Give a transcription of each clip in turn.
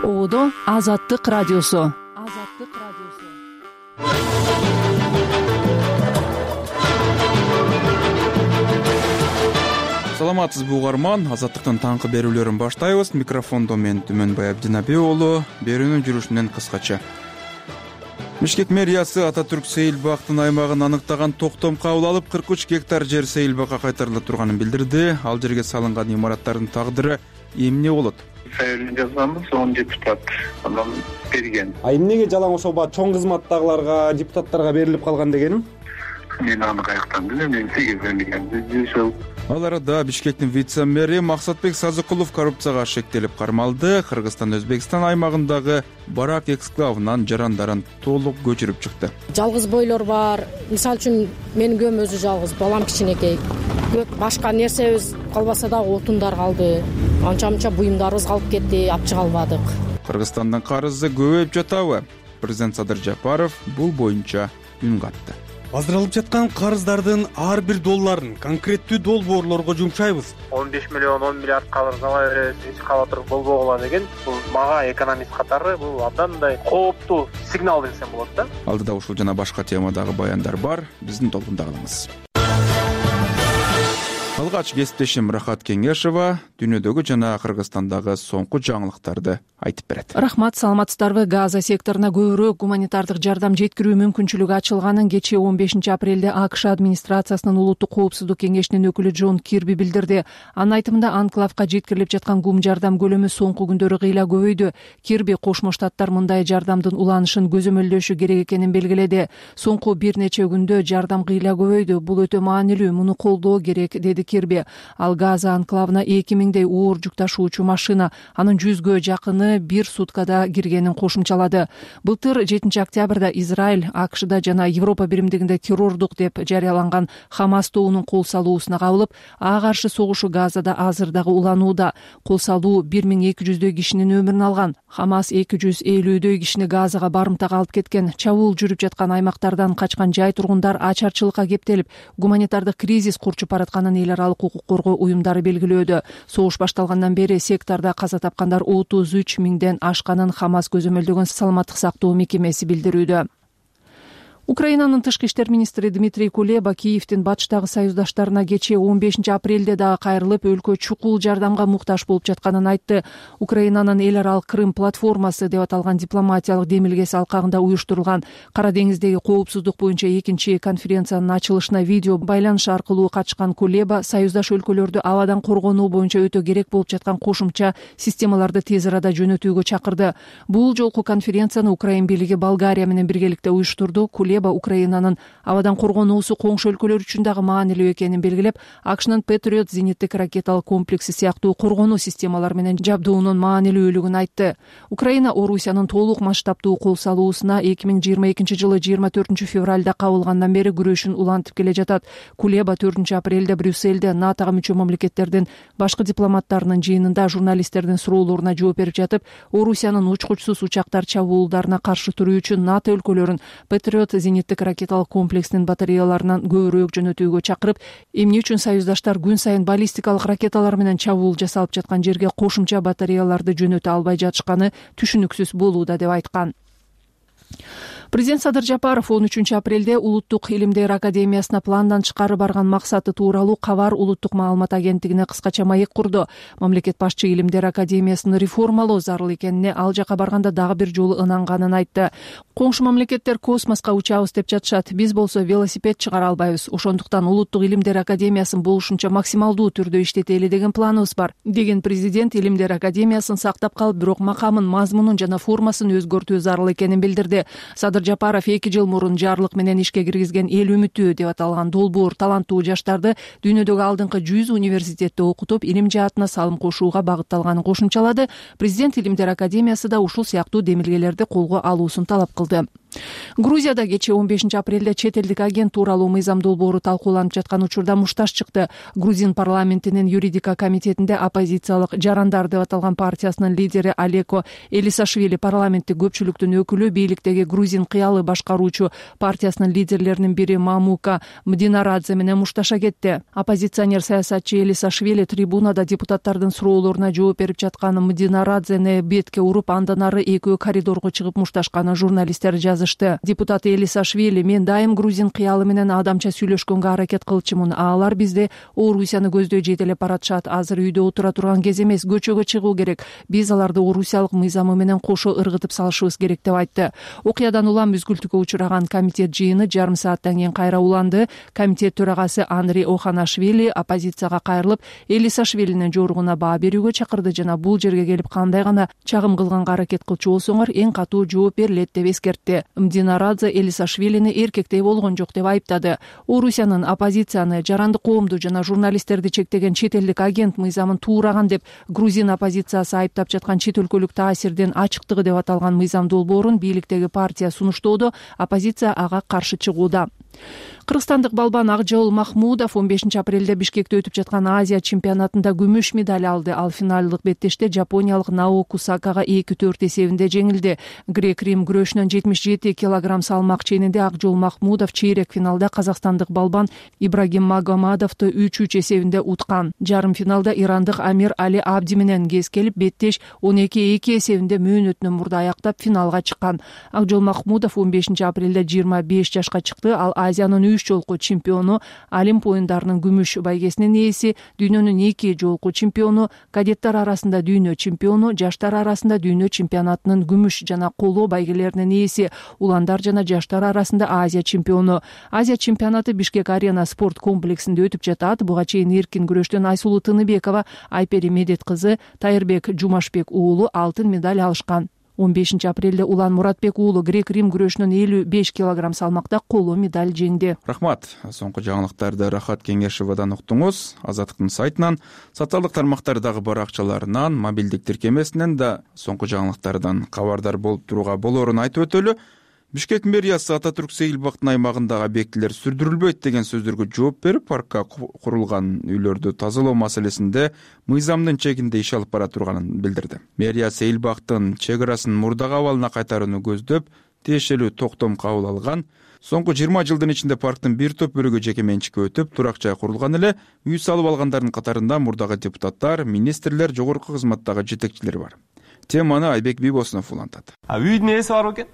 Оодо Азаттык радиосу. Саламатсызбы угарман, Азаттыктын таңкы берүүлөрүн баштайбыз. Микрофондо мен Түмөнбай Абдинабек уулу. Берүүнүн жүрүшүнөн кыскача. Бишкек мэриясы Ататүрк Сейил бактын аймагын аныктаган токтом кабыл алып, 43 гектар жер Сейил бакка кайтарыла турганын билдирди. Ал жерге салынган имараттардын тагдыры эмне болот? Сайылын жазганбыз, 10 депутат анан берген. Эмнеге жалаң ошол чоң кызматтагыларга, депутаттарга берилип калган дегеним? Мен аны каяктан билем, мен сегизден ошол. Ал арада Бишкектин вице-мэри Максатбек Сазыкулов коррупцияга шектелип кармалды. Кыргызстан-Өзбекстан аймагындагы Барак эксклавынан жарандарын толук көчүрүп чыкты. Жалгыз бойлор бар. Мисалы үчүн менин көм өзү жалгыз, балам кичинекей. Башка нерсебиз калбаса да отундар калды. Анча-мынча буюмдарыбыз калып кетти, апчыга албадык. Кыргызстандын карызы көбөйүп жатабы? Президент Садыр Жапаров бул боюнча үн катты. Аздырылып жаткан карыздардын ар бир долларын конкреттүү долбоорлорго жумшайбыз. 15 миллион 10 миллиард карыз ала беребиз, эч кала туруп болбогула деген бул мага экономист катары бул абдан мындай кооптуу сигнал десем болот да. Алдыда ушул жана башка темадагы баяндар бар. Биздин толкунда калыңыз. Алгач кесиптешим Рахат Кеңешова дүйнөдөгү жана Кыргызстандагы соңку жаңылыктарды айтып берет. Рахмат, саламатсыздарбы? Газа секторуна көбүрөөк гуманитардык жардам жеткирүү мүмкүнчүлүгү ачылганын кечээ 15 апрелде АКШ администрациясынын улуттук коопсуздук кеңешинин өкүлү Джон Кирби билдирди. Анын айтымында анклавга жеткирилип жаткан гум жардам көлөмү соңку күндөрү кыйла көбөйдү. Кирби Кошмо Штаттар мындай жардамдын уланышын көзөмөлдөшү керек экенин белгиледи. Соңку бир нече күндө жардам кыйла көбөйдү. Бул өтө маанилүү, муну колдоо керек, деди Кирби. Ал Газа анклавына 2000дей оор жүк ташуучу машина, анын 100гө жакыны бир суткада киргенин кошумчалады. Былтыр 7 октябрда Израиль АКШда жана Европа биримдигинде террордук деп жарыяланган Хамас тобунун кол салуусуна кабылып, ага каршы согушу Газада азыр дагы уланууда. Кол салуу 1200дөй кишинин өмүрүн алган. Хамас 250дөй кишини Газага барымтага алып кеткен. Чабуул жүрүп жаткан аймактардан качкан жай тургундар ачарчылыкка кептелип, гуманитардык кризис курчуп баратканын эл аралык укук коргоо уюмдары белгилөөдө. Согуш башталгандан бери сектордо каза тапкандар 33 миңден ашканын Хамас көзөмөлдөгөн саламаттык сактоо мекемеси билдирүүдө. Украинанын тышкы иштер министри Дмитрий Кулеба Киевдин батыштагы союздаштарына кечээ 15 апрелде дагы кайрылып, өлкө чукул жардамга муктаж болуп жатканын айтты. Украинанын эл аралык Крым платформасы деп аталган дипломатиялык демилгеси алкагында уюштурулган Кара деңиздеги коопсуздук боюнча экинчи конференциянын ачылышына видео байланыш аркылуу катышкан Кулеба союздаш өлкөлөрдү абадан коргонуу боюнча өтө керек болуп жаткан кошумча системаларды тез арада жөнөтүүгө чакырды. Бул жолку конференцияны Украин бийлиги Болгария менен биргеликте уюштурду. Украинанын абадан коргонуусу коңшу өлкөлөр үчүн дагы маанилүү экенин белгилеп, АКШнын Патриот зениттик ракеталык комплекси сыяктуу коргонуу системалары менен жабдуунун маанилүүлүгүн айтты. Украина Орусиянын толук масштабтуу кол салуусуна 2022 жылы 24 февралда кабылгандан бери күрөшүн улантып келе жатат. Кулеба 4 апрелде Брюссельде НАТОга мүчө мамлекеттердин башкы дипломаттарынын жыйынында журналисттердин суроолоруна жооп берип жатып, Орусиянын учкучсуз учактар чабуулдарына каршы туруу үчүн НАТО өлкөлөрүн Патриот зениттик ракеталык комплексинин батареяларынан көбүрөөк жөнөтүүгө чакырып, эмне үчүн союздаштар күн сайын баллистикалык ракеталар менен чабуул жасалып жаткан жерге кошумча батареяларды жөнөтө албай жатышканы түшүнүксүз болууда деп айткан. Президент Садыр Жапаров 13 апрелде Улуттук илимдер академиясына пландан тышкары барган максаты тууралуу Кабар улуттук маалымат агенттигине кыскача маек курду. Мамлекет башчы илимдер академиясын реформалоо зарыл экенине ал жака барганда дагы бир жолу ынанганын айтты. Коңшу мамлекеттер космоско учабыз деп жатышат. Биз болсо велосипед чыгара албайбыз. Ошондуктан Улуттук илимдер академиясын болушунча максималдуу түрдө иштетели деген планыбыз бар, деген президент илимдер академиясын сактап калып, бирок макамын, мазмунун жана формасын өзгөртүү зарыл экенин билдирди. Садыр Жапаров 2 жыл мурун жарлык менен ишке киргизген эл үмүтү деп аталган долбоор таланттуу жаштарды дүйнөдөгү алдыңкы 100 университетте окутуп, илим жаатына салым кошууга багытталганын кошумчалады. Президент илимдер академиясы да ушул сыяктуу демилгелерди колго алуусун талап кылды. Грузияда кечээ 15-апрелде чет элдик агент тууралуу мыйзам долбоору талкууланып жаткан учурда мушташ чыкты. Грузин парламентинин юридика комитетинде оппозициялык Жарандар деп аталган партиясынын лидери Алеко Элисашвили парламенттик көпчүлүктүн өкүлү, бийликтеги грузин кыялы башкаруучу партиясынын лидерлеринин бири Мамука Мдинарадзе менен мушташа кетти. Оппозиционер саясатчы Элисашвили трибунада депутаттардын суроолоруна жооп берип жаткан Мдинарадзени бетке уруп, андан ары экөө коридорго чыгып мушташканын журналисттер жазышты. Депутат Элисашвили: мен дайым грузин кыялы менен адамча сүйлөшкөнгө аракет кылчумун. Алар бизди Орусияны көздөй жетелеп баратышат. Азыр үйдө отура турган кез эмес, көчөгө чыгуу керек. Биз аларды орусиялык мыйзамы менен кошо ыргытып салышыбыз керек деп айтты. Окуядан улам мүзгүлтүккө учураган комитет жыйыны жарым сааттан кийин кайра уланды. Комитет төрагасы Андрей Оханашвили оппозицияга кайрылып, Элисашвилинин жоругуна баа берүүгө чакырды жана бул жерге келип кандай гана чагым кылганга аракет кылчу болсоңор эң катуу жооп берилет деп эскертти. Мдинарадзе Элисашвилини эркектей болгон жок деп айыптады. Орусиянын оппозицияны, жарандык коомду жана журналисттерди чектеген чет элдик агент мыйзамын туураган деп грузин оппозициясы айыптап жаткан чет өлкөлүк таасирдин ачыктыгы деп аталган мыйзам долбоорун бийликтеги партия сунуштоодо, оппозиция ага каршы чыгууда. Кыргызстандык балбан Акжол Махмудов 15-апрелде Бишкекте өтүп жаткан Азия чемпионатында күмүш медаль алды. Ал финалдык беттеште жапониялык Наоку Сакага 2-4 эсебинде жеңилди. Грек-Рим күрөшүнөн 77 килограмм салмак ченинде Акжол Махмудов чейрек финалда казакстандык балбан Ибрагим Магомадовду 3-3 эсебинде уткан. Жарым финалда ирандык Амир Али Абди менен кез келип, беттеш 12-2 эсебинде мөөнөтүнөн мурда аяктап финалга чыккан. Акжол Махмудов 15-апрелде 25 жашка чыкты. Ал Азиянын 3 жолку чемпиону, Олимп оюндарынын күмүш байгесинин ээси, дүйнөнүн 2 жолку чемпиону, кадеттер арасында дүйнө чемпиону, жаштар арасында дүйнө чемпионатынын күмүш жана коло байгелеринин ээси, уландар жана жаштар арасында Азия чемпиону. Азия чемпионаты Бишкек Арена спорт комплексинде өтүп жатат. Буга чейин эркин күрөштөн Айсулуу Тыныбекова, Айпери Медет кызы, Тайырбек Жумашбек уулу алтын медаль алышкан. 15-апрелде Улан Муратбек уулу грек-рим күрөшүнөн 55 килограмм салмакта коло медаль жеңди. Рахмат. Соңку жаңылыктарды Рахат Кеңешевадан уктуңуз. Азаттыктын сайтынан, социалдык тармактардагы баракчаларынан, мобилдик тиркемесинен да соңку жаңылыктардан кабардар болуп турууга болоорун айтып өтөлү. Бишкек мэриясы Ататүрк Сейил Бактын аймагындагы объектилер сүрдүрүлбөйт деген сөздөргө жооп берип, паркка курулган үйлөрдү тазалоо маселесинде мыйзамдын чегинде иш алып бара турганын билдирди. Мэрия Сейил Бактын чек арасын мурдагы абалына кайтарууну көздөп, тиешелүү токтом кабыл алган. Соңку 20 жылдын ичинде парктын бир топ бөлүгү жеке менчикке өтүп, турак жай курулган эле. Үй салып алгандардын катарында мурдагы депутаттар, министрлер, жогорку кызматтагы жетекчилер бар. Теманы Айбек Бибосунов улантат. Үйдүн ээси бар экен?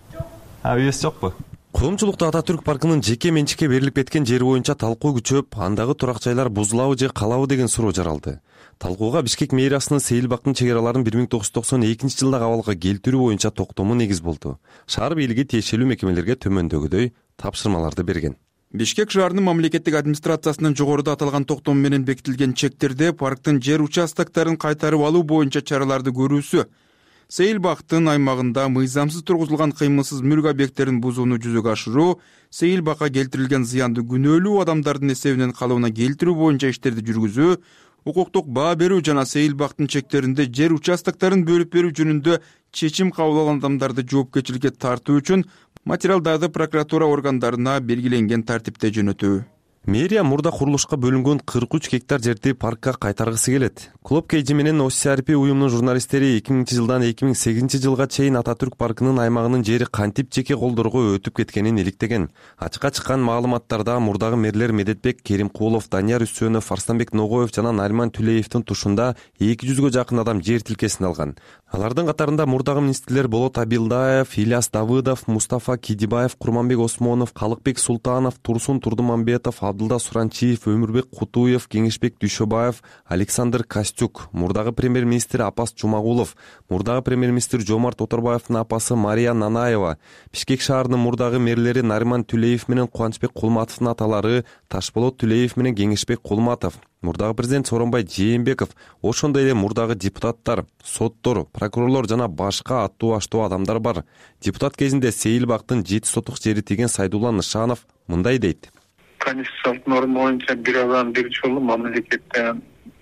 Үйөсү жокпу? Коомчулукта Ататүрк паркынын жеке менчикке берилип кеткен жери боюнча талкуу күчөп, андагы турак жайлар бузулабы же калабы деген суроо жаралды. Талкууга Бишкек мэриясынын Сейил Бактын чек араларын 1992-жылдагы абалга келтирүү боюнча токтому негиз болду. Шаар бийлиги тиешелүү мекемелерге төмөндөгүдөй тапшырмаларды берген. Бишкек шаарынын мамлекеттик администрациясынын жогоруда аталган токтом менен бекитилген чектерде парктын жер участоктарын кайтарып алуу боюнча чараларды көрүүсү, Сейил Бактын аймагында мыйзамсыз тургузулган кыймылсыз мүлк объекттерин бузууну жүзөгө ашыруу, Сейил Бакка келтирилген зыянды күнөөлүү адамдардын эсебинен калыбына келтирүү боюнча иштерди жүргүзүү, укуктук баа берүү жана Сейил Бактын чектеринде жер участокторун бөлүп берүү жөнүндө чечим кабыл алган адамдарды жоопкерчиликке тартуу үчүн материалдарды прокуратура органдарына белгиленген тартипте жөнөтүү. Мэрия мурда курулушка бөлүнгөн 43 гектар жерди паркка кайтаргысы келет. Клуб Кейджи менен OCRP уюмунун журналисттери 2000-жылдан 2008-жылга чейин Ататүрк паркынын аймагынын жери кантип жеке колдорго өтүп кеткенин иликтеген. Ачыкка чыккан маалыматтарда мурдагы мэрлер Медетбек Керимкулов, Данияр Үсөнов, Арстанбек Ногоев жана Нариман Түлеевдин тушунда 200-гө жакын адам жер тилкесин алган. Алардын катарында мурдагы министрлер Болот Абилдаев, Ильяс Давыдов, Мустафа Кидибаев, Курманбек Осмонов, Калыкбек Султанов, Турсун Турдумамбетов, Абдулда Суранчиев, Өмүрбек Кутуев, Кеңешбек Дүйшөбаев, Александр Костюк, мурдагы премьер-министр Апас Жумагулов, мурдагы премьер-министр Жомарт Оторбаевдин апасы Мария Нанаева, Бишкек шаарынын мурдагы мэрлери Нариман Түлеев менен Кубанычбек Кулматовдун аталары Ташболот Түлеев менен Кеңешбек Кулматов, мурдагы президент Сооронбай Жээнбеков, ошондой эле мурдагы депутаттар, соттор, прокурорлор жана башка аттуу-аштуу адамдар бар. Депутат кезинде Сейил Бактын 7 сотук жери тиген Сайдулла Нышанов мындай дейт. Конституциялык норма боюнча бир адам бир жолу мамлекеттен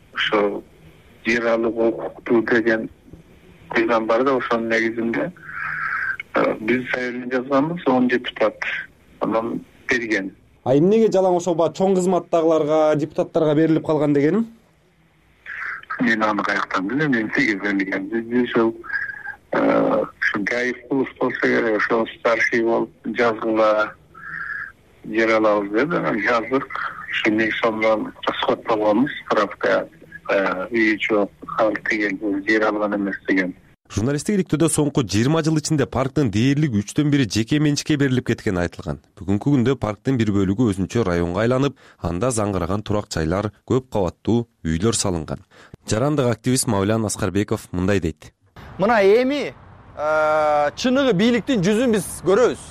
ошо жер алуу укуктуу деген мыйзам бар да, ошонун негизинде Биз заявление жазганбыз, 10 депутат анан берген. Эмнеге жалаң ошол чоң кызматтагыларга, депутаттарга берилип калган дегеним? Мен аны каяктан билем, эмнеге берилген. Биз ошол гаи кылыш болсо керек, ошол старший болуп жазгыла жер алабыз деп жаздык. Ошондон сонун расход болгонбуз, справка үй жок, халк деген жер алган эмес деген. Журналисттик иликтөөдө соңку 20 жыл ичинде парктын дээрлик 3/1 жеке менчикке берилип кеткени айтылган. Бүгүнкү күндө парктын бир бөлүгү өзүнчө районго айланып, анда заңгыраган турак жайлар, көп кабаттуу үйлөр салынган. Жарандык активист Мавлян Аскарбеков мындай дейт. Мына эми чыныгы бийликтин жүзүн биз көрөбүз.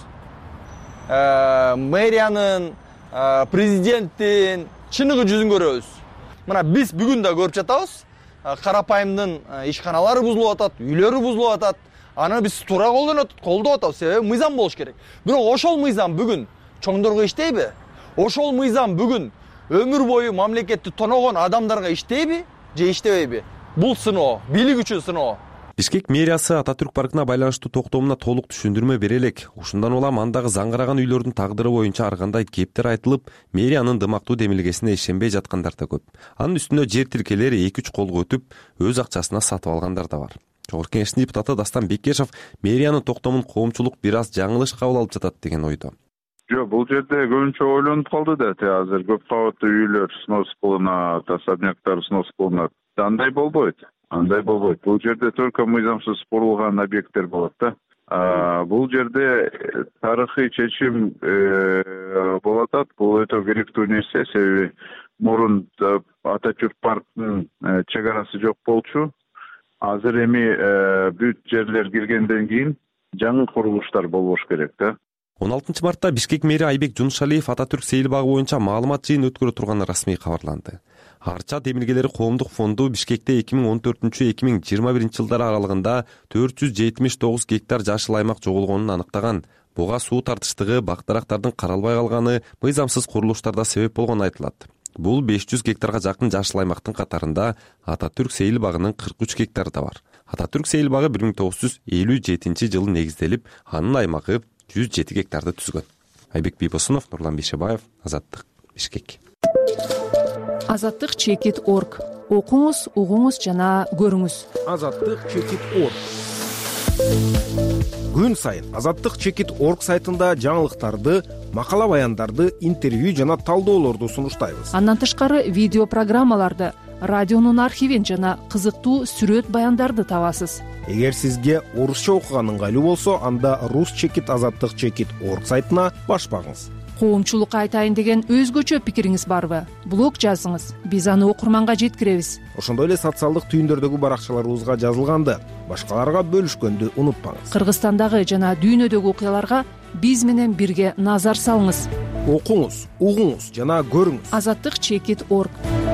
Мэриянын, президенттин чыныгы жүзүн көрөбүз. Мына биз бүгүн да көрүп жатабыз. Карапайымдын ишканалары бузулуп атат, үйлөрү бузулуп атат. Аны биз туура колдоп атабыз, себеби мыйзам болуш керек. Бирок ошол мыйзам бүгүн чоңдорго иштейби? Ошол мыйзам бүгүн өмүр бою мамлекетти тоногон адамдарга иштейби же иштебейби? Бул сыноо, бийлик үчүн сыноо. Бишкек мэриясы Ататүрк паркына байланыштуу токтомуна толук түшүндүрмө бере элек. Ушундан улам андагы заңгыраган үйлөрдүн тагдыры боюнча ар кандай кептер айтылып, мэриянын дымактуу демилгесине ишенбей жаткандар да көп. Анын үстүнө жер тилкелери 2-3 колго өтүп, өз акчасына сатып алгандар да бар. Жогорку Кеңештин депутаты Дастан Бекешев мэриянын токтомун коомчулук бир аз жаңылыш кабыл алып жатат деген ойдо. Жок, бул жерде көбүнчө ойлонуп калды да, азыр көп кабаттуу үйлөр снос кылынат, особняктар снос кылынат. Андай болбойт. Бул жерде только мыйзамсыз курулган объекттер болот да. Бул жерде тарыхый чечим болуп атат. Бул өтө керектүү нерсе, себеби мурун Ататүрк парктын чек арасы жок болчу. Азыр эми бүт жерлер киргенден кийин жаңы курулуштар болбош керек да. 16 мартта Бишкек мэри Айбек Жунушалиев Ататүрк сейил багы боюнча маалымат жыйын өткөрө турганы расмий кабарланды. Арча демилгелери коомдук фонду Бишкекте 2014-2021 жылдар аралыгында 479 гектар жашыл аймак жоголгонун аныктаган. Буга суу тартыштыгы, бактарактардын каралбай калганы, мыйзамсыз курулуштарда себеп болгону айтылат. Бул 500 гектарга жакын жашыл аймактын катарында Ататүрк сейил багынын 43 гектары да бар. Ататүрк сейил багы 1957-жылы негизделип, анын аймагы 107 гектарды түзгөн. Айбек Бибосунов, Нурлан Бейшебаев, Азаттык, Бишкек. Азаттык.org. Окуңуз, угуңуз жана көрүңүз. Азаттык.org. Күн сайын Азаттык.org сайтында жаңылыктарды, макала баяндарды, интервью жана талдоолорду сунуштайбыз. Андан тышкары видео программаларды, радионун архивин жана кызыктуу сүрөт баяндарды табасыз. Эгер сизге орусча окуган ыңгайлуу болсо, анда Rus.Azаттык.org сайтына баш багыңыз. Коомчулукка айтайын деген өзгөчө пикириңиз барбы? Блог жазыңыз, биз аны окурманга жеткиребиз. Ошондой эле социалдык түйүндөрдөгү баракчаларыбызга жазылганды башкаларга бөлүшкөндү унутпаңыз. Кыргызстандагы жана дүйнөдөгү окуяларга биз менен бирге назар салыңыз. Окуңуз, угуңуз жана көрүңүз. Азаттык.org.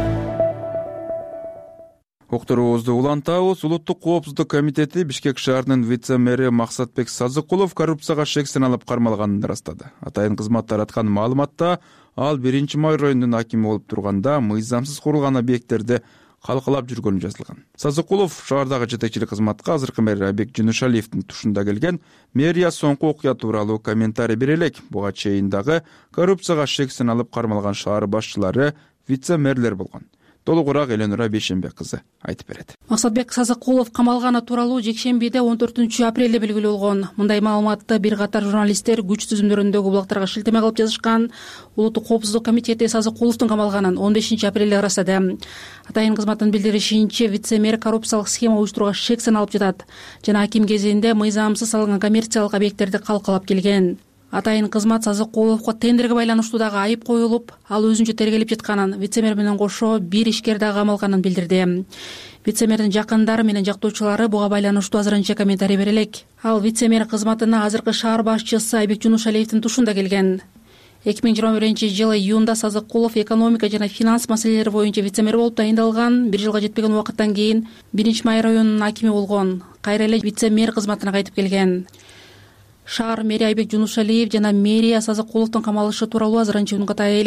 Окторубузду улантабыз. Улуттук коопсуздук комитети Бишкек шаарынын вице-мэри Максатбек Сазыкулов коррупцияга шек саналып кармалганын ырастады. Атайын кызмат тараткан маалыматта ал 1-май районунун акими болуп турганда мыйзамсыз курулган объекттерди калкалап жүргөнү жазылган. Сазыкулов шаардагы жетекчилик кызматка азыркы мэр Айбек Жунушалиевдин тушунда келген. Мэрия соңку окуя тууралуу комментарий бере элек. Буга чейин дагы коррупцияга шек саналып кармалган шаар башчылары вице-мэрлер болгон. Толугураак Эленура Бейшембек кызы айтып берет. Максатбек Сазыкулов камалганы тууралуу жекшембиде 14-апрелде белгилүү болгон. Мындай маалыматты бир катар журналисттер күч түзүмдөрүндөгү блогторго шилтеме кылып жазышкан. Улуттук коопсуздук комитети Сазыкуловдун камалганын 15-апрелде ырастады. Атайын кызматтын билдиришинче, вице-мэр коррупциялык схема уюштурууга шек саналып жатат жана аким кезинде мыйзамсыз салынган коммерциялык объекттерди калкалап келген. Атайын кызмат Сазыкуловго тендерге байланыштуу дагы айып коюлуп, ал өзүнчө тергелип жатканын, вице-мэр менен кошо бир ишкер дагы камалганын билдирди. Вице-мэрдин жакындары менен жактоочулары буга байланыштуу азырынча комментарий бере элек. Ал вице-мэр кызматына азыркы шаар башчысы Айбек Жунушалиевдин тушунда келген. 2021-жылы июнда Сазыкулов экономика жана финанс маселелери боюнча вице-мэр болуп тайындалган. 1 жылга жетпеген убакыттан кийин 1-май районунун акими болгон. Кайра эле вице-мэр кызматына кайтып келген. Шаар мэри Айбек Жунушалиев жана мэрия Сазыкуловдун камалышы тууралуу азырынча үн ката элек.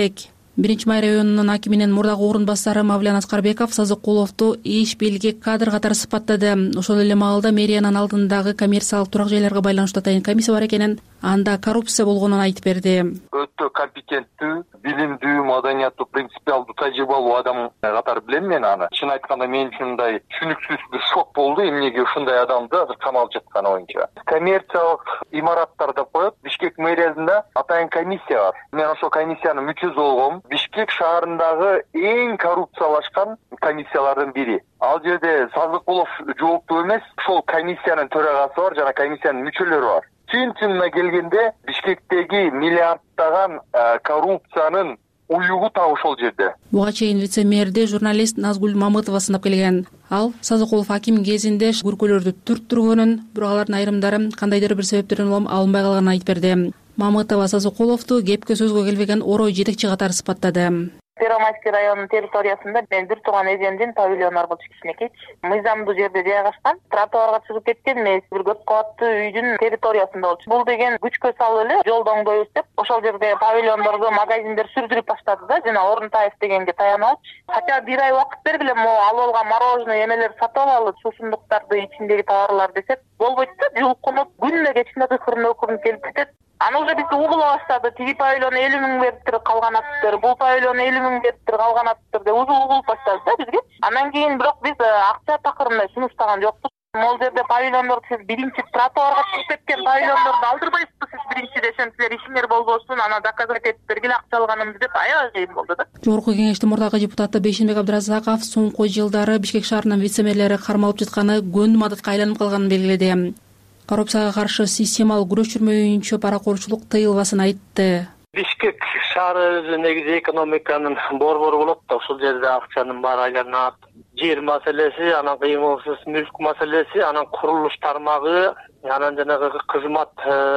Биринчи Май районунун акиминин мурдагы орун басары Мавлян Аскарбеков Сазыкуловду иш белги кадр катары сыпаттады. Ошол эле маалда мэриянын алдындагы коммерциялык турак жайларга байланыштуу атайын комиссия бар экенин, анда коррупция болгонун айтып берди. Өтө компетенттүү, билимдүү, маданияттуу, принципиалдуу, тажрыйбалуу адам катары билем мен аны. Чын айтканда мен үчүн мындай түшүнүксүз бир шок болду, эмнеге ушундай адамды азыр камалып жатканы боюнча. Коммерциялык имараттарда коет, Бишкек мэриясында атайын комиссия бар. Мен ошол комиссиянын мүчөсү болгом. Бишкек шаарындагы эң коррупциялашкан комиссиялардын бири. Ал жерде Сазыкулов жооптуу эмес, ошол комиссиянын төрагасы бар жана комиссиянын мүчөлөрү бар. Чын-чынына келгенде Бишкектеги миллиарддаган коррупциянын уюгу так ошол жерде. Буга чейин вице-мэрди журналист Назгүл Мамытова сынап келген. Ал Сазыкулов аким кезинде күркөлөрдү түрттүргөнүн, бирок алардын айрымдары кандайдыр бир себептерден улам алынбай калганын айтып берди. Мамытова Сазыкуловду кепке сөзгө келбеген орой жетекчи катары сыпаттады. Первомайский районунун территориясында мен бир тууган эжемдин павильону бар болчу кичинекей. Мыйзамдуу жерде жайгашкан, тротуарга чыгып кеткен эмес, бир көп кабаттуу үйдүн территориясында болчу. Бул деген күчкө салып эле жолду оңдойбуз деп, ошол жерде павильондорду, магазиндер сүрдүрүп баштады да, жана Орунтаев дегенге таянып. Хотя бир ай убакыт бергиле, алып алган мороженое эмелер сатып алып, сусундуктарды, ичиндеги товарлар десек, болбойт да, жулкунуп, күнүнө кечинде өкүрүнүп келип кетет. Аны уже бизди угула баштады. Тиги павильон 50 000 бериптир, калган атыптыр. Бул павильон 50 000 бериптир, калган атыптыр деп уже угулуп баштады да бизге. Анан кийин бирок биз акча такырында сунуштаган жокпуз. Могул жерде павильондорду сиз биринчи тротуарга чыгып кеткен павильондорду алдырбайсызбы сиз биринчи десем, силер ишиңер болбосун, аны доказать этип бергиле акча алганымды деп аябай кыйын болду да. Жогорку кеңештин мурдагы депутаты Бейшенбек Абдыразаков соңку жылдары Бишкек шаарынын вице-мэрлери кармалып жатканы көндүм адатка айланып калганын белгиледи. Коррупцияга каршы системалык күрөш жүрмөйүнчө паракорчулук тыйылбасын айтты. Бишкек шаары негизи экономиканын борбору болот да, ошол жерде акчанын баары айланат. Жер маселеси, анан кыймылсыз мүлк маселеси, анан курулуш тармагы, анан жанагы кызмат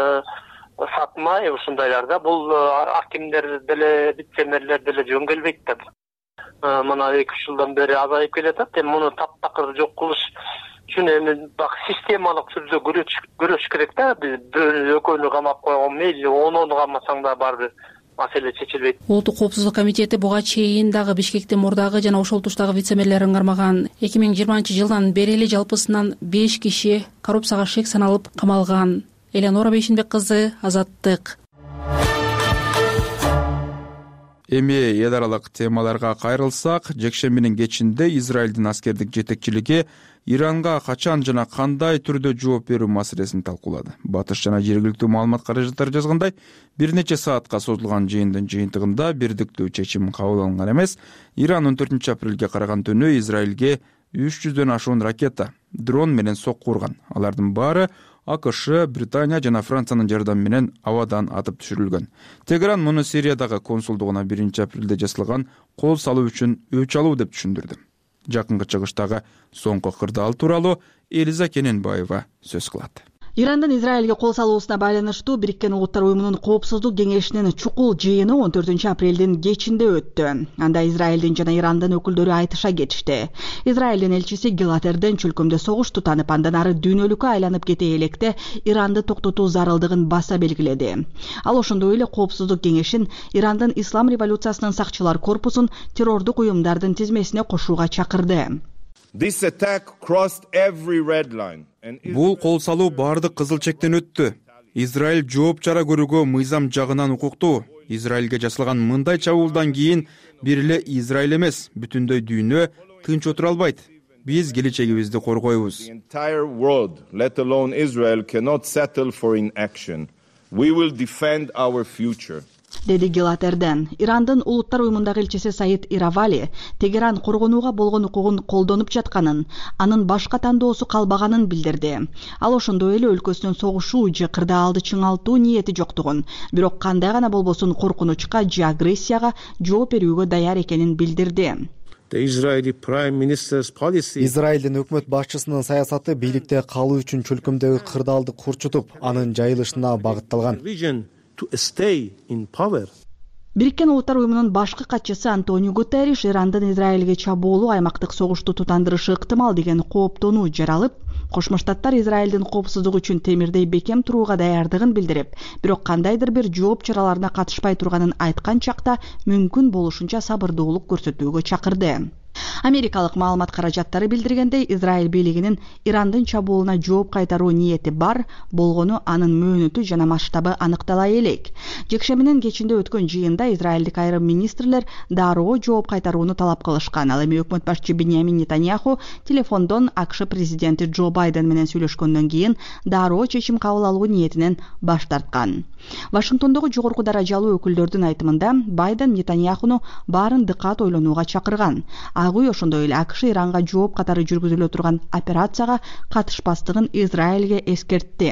сатмай ушундайларда бул акимдер деле, вице-мэрлер деле жөн келбейт да. Мына 2-3 жылдан бери азайып келатат. Эми муну таптакыр жок кылыш үчүн эми системалык түрдө көрүш керек да. Биз экөөнү камап койгон мейли 10 камасаң да баары маселе чечилбейт. Улуттук коопсуздук комитети буга чейин дагы Бишкектин мурдагы жана ошол туштагы вице-мэрлерин кармаган. 2020-жылдан бери эле жалпысынан 5 киши коррупцияга шек саналып камалган. Эленора Бейшенбек кызы, Азаттык. Эми эл аралык темаларга кайрылсак, жекшембинин кечинде Израилдин аскердик жетекчилиги Иранга качан жана кандай түрдө жооп берүү маселесин талкуулады. Батыш жана жергиликтүү маалымат каражаттары жазгандай, бир нече саатка созулган жыйындын жыйынтыгында бирдиктүү чечим кабыл алынган эмес. Иран 14 апрелге караган түнү Израилге 300дөн ашуун ракета, дрон менен сокку урган. Алардын баары АКШ, Британия жана Франциянын жардамы менен абадан атып түшүрүлгөн. Тегеран муну Сириядагы консулдугуна 1 апрелде жасалган кол салуу үчүн өч алуу деп түшүндүрдү. Жакынкы чыгыштагы соңку кырдаал тууралуу Элиза Кененбаева сөз кылат. Ирандын Израилге кол салуусуна байланыштуу Бириккен Улуттар Уюмунун коопсуздук кеңешинин чукул жыйыны 14 апрелдин кечинде өттү. Анда Израилдин жана Ирандын өкүлдөрү айтыша кетишти. Израилдин элчиси Гилатерден чүлкөмдө согуш тутанып, андан ары дүйнөлүккө айланып кете электе Иранды токтотуу зарылдыгын баса белгиледи. Ал ошондой эле коопсуздук кеңешин Ирандын Ислам революциясынын сакчылар корпусун террордук уюмдардын тизмесине кошууга чакырды. Бул кол салуу баардык кызыл чектен өттү. Израиль жооп чара көрүүгө мыйзам жагынан укуктуу. Израилге жасалган мындай чабуулдан кийин бир эле Израиль эмес, бүтүндөй дүйнө тынч отура албайт. Биз келечегибизди коргойбуз. Деди Гилатерден. Ирандын Улуттар Уюмундагы элчиси Саид Иравали Тегеран коргонууга болгон укугун колдонуп жатканын, анын башка тандоосу калбаганын билдирди. Ал ошондой эле өлкөсүнүн согушуу же кырдаалды чыңалтуу ниети жоктугун, бирок кандай гана болбосун коркунучка же агрессияга жооп берүүгө даяр экенин билдирди. Израилдин өкмөт башчысынын саясаты бийликте калуу үчүн чөлкөмдөгү кырдаалды курчутуп, анын жайылышына багытталган. Бириккен Улуттар Уюмунун башкы катчысы Антонио Гутерриш Ирандын Израилге чабуулу аймактык согушту тутандырышы ыктымал деген кооптонуу жаралып, Кошмо Штаттар Израилдин коопсуздугу үчүн темирдей бекем турууга даярдыгын билдирип, бирок кандайдыр бир жооп чараларына катышпай турганын айткан чакта мүмкүн болушунча сабырдуулук көрсөтүүгө чакырды. Америкалык маалымат каражаттары билдиргендей, Израиль бийлигинин Ирандын чабуулуна жооп кайтаруу ниети бар, болгону анын мөөнөтү жана масштабы аныктала элек. Жекшембинин кечинде өткөн жыйында израилдик айрым министрлер дароо жооп кайтарууну талап кылышкан. Ал эми өкмөт башчы Биньямин Нетаньяху телефондон АКШ президенти Джо Байден менен сүйлөшкөндөн кийин дароо чечим кабыл алуу ниетинен баш тарткан. Вашингтондогу жогорку даражалуу өкүлдөрдүн айтымында Байден Нетаньяхуну баарын дыкат ойлонууга чакырган. Ак үй ошондой эле АКШ Иранга жооп катары жүргүзүлө турган операцияга катышпастыгын Израилге эскертти.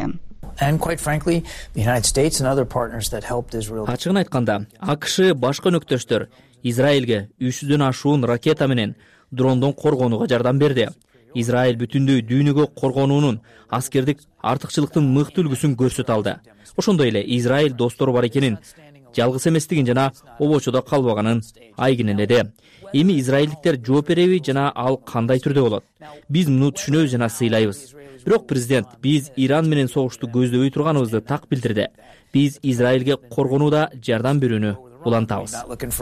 Ачыгын айтканда, АКШ башка өнөктөштөр Израилге 300дөн ашуун ракета менен дрондон коргонууга жардам берди. Израиль бүтүндөй дүйнөгө коргонуунун аскердик артыкчылыктын мыкты үлгүсүн көрсөтө алды. Ошондой эле Израиль достору бар экенин, жалгыз эместигин жана обочодо калбаганын айгинеледи. Эми израилдиктер жооп береби жана ал кандай түрдө болот? Биз муну түшүнөбүз жана сыйлайбыз. Бирок президент биз Иран менен согушту көздөбөй турганыбызды так билдирди. Биз Израилге коргонууда жардам берүүнү улантабыз.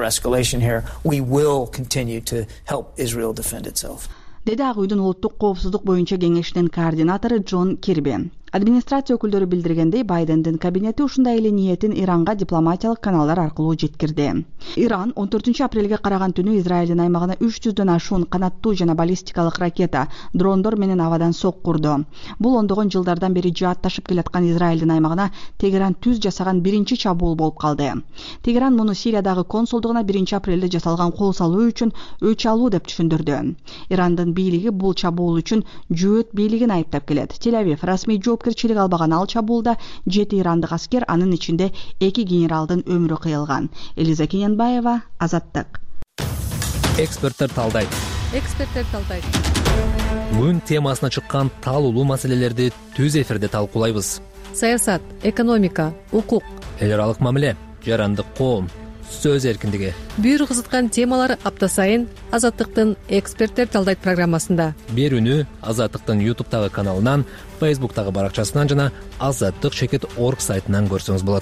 Деди Ак үйдүн улуттук коопсуздук боюнча кеңешинин координатору Джон Кирби. Администрация өкүлдөрү билдиргендей, Байдендин кабинети ушундай эле ниетин Иранга дипломатиялык каналдар аркылуу жеткирди. Иран 14 апрелге караган түнү Израилдин аймагына 300дөн ашуун канаттуу жана баллистикалык ракета, дрондор менен абадан сок курду. Бул ондогон жылдардан бери жаатташып келаткан Израилдин аймагына Тегеран түз жасаган биринчи чабуул болуп калды. Тегеран муну Сириядагы консулдугуна 1 апрелде жасалган кол салуу үчүн өч алуу деп түшүндүрдү. Ирандын бийлиги бул чабуул үчүн Жөөт бийлигин айыптап келет. Тель-Авив расмий жоопкерчилик албаган ал чабуулда 7 ирандык аскер, анын ичинде 2 генералдын өмүрү кыйылган. Элиза Кененбаева, Азаттык. Эксперттер талдайт. Күн темасына чыккан талуулуу маселелерди түз эфирде талкуулайбыз. Саясат, экономика, укук, эл аралык мамиле, жарандык коом, сөз эркиндиги. Бүйүр кызыткан темалар апта сайын Азаттыктын эксперттер талдайт программасында. Берүүнү Азаттыктын YouTube'тагы каналынан, Facebook'тагы баракчасынан жана azattik.org сайтынан көрсөңүз болот.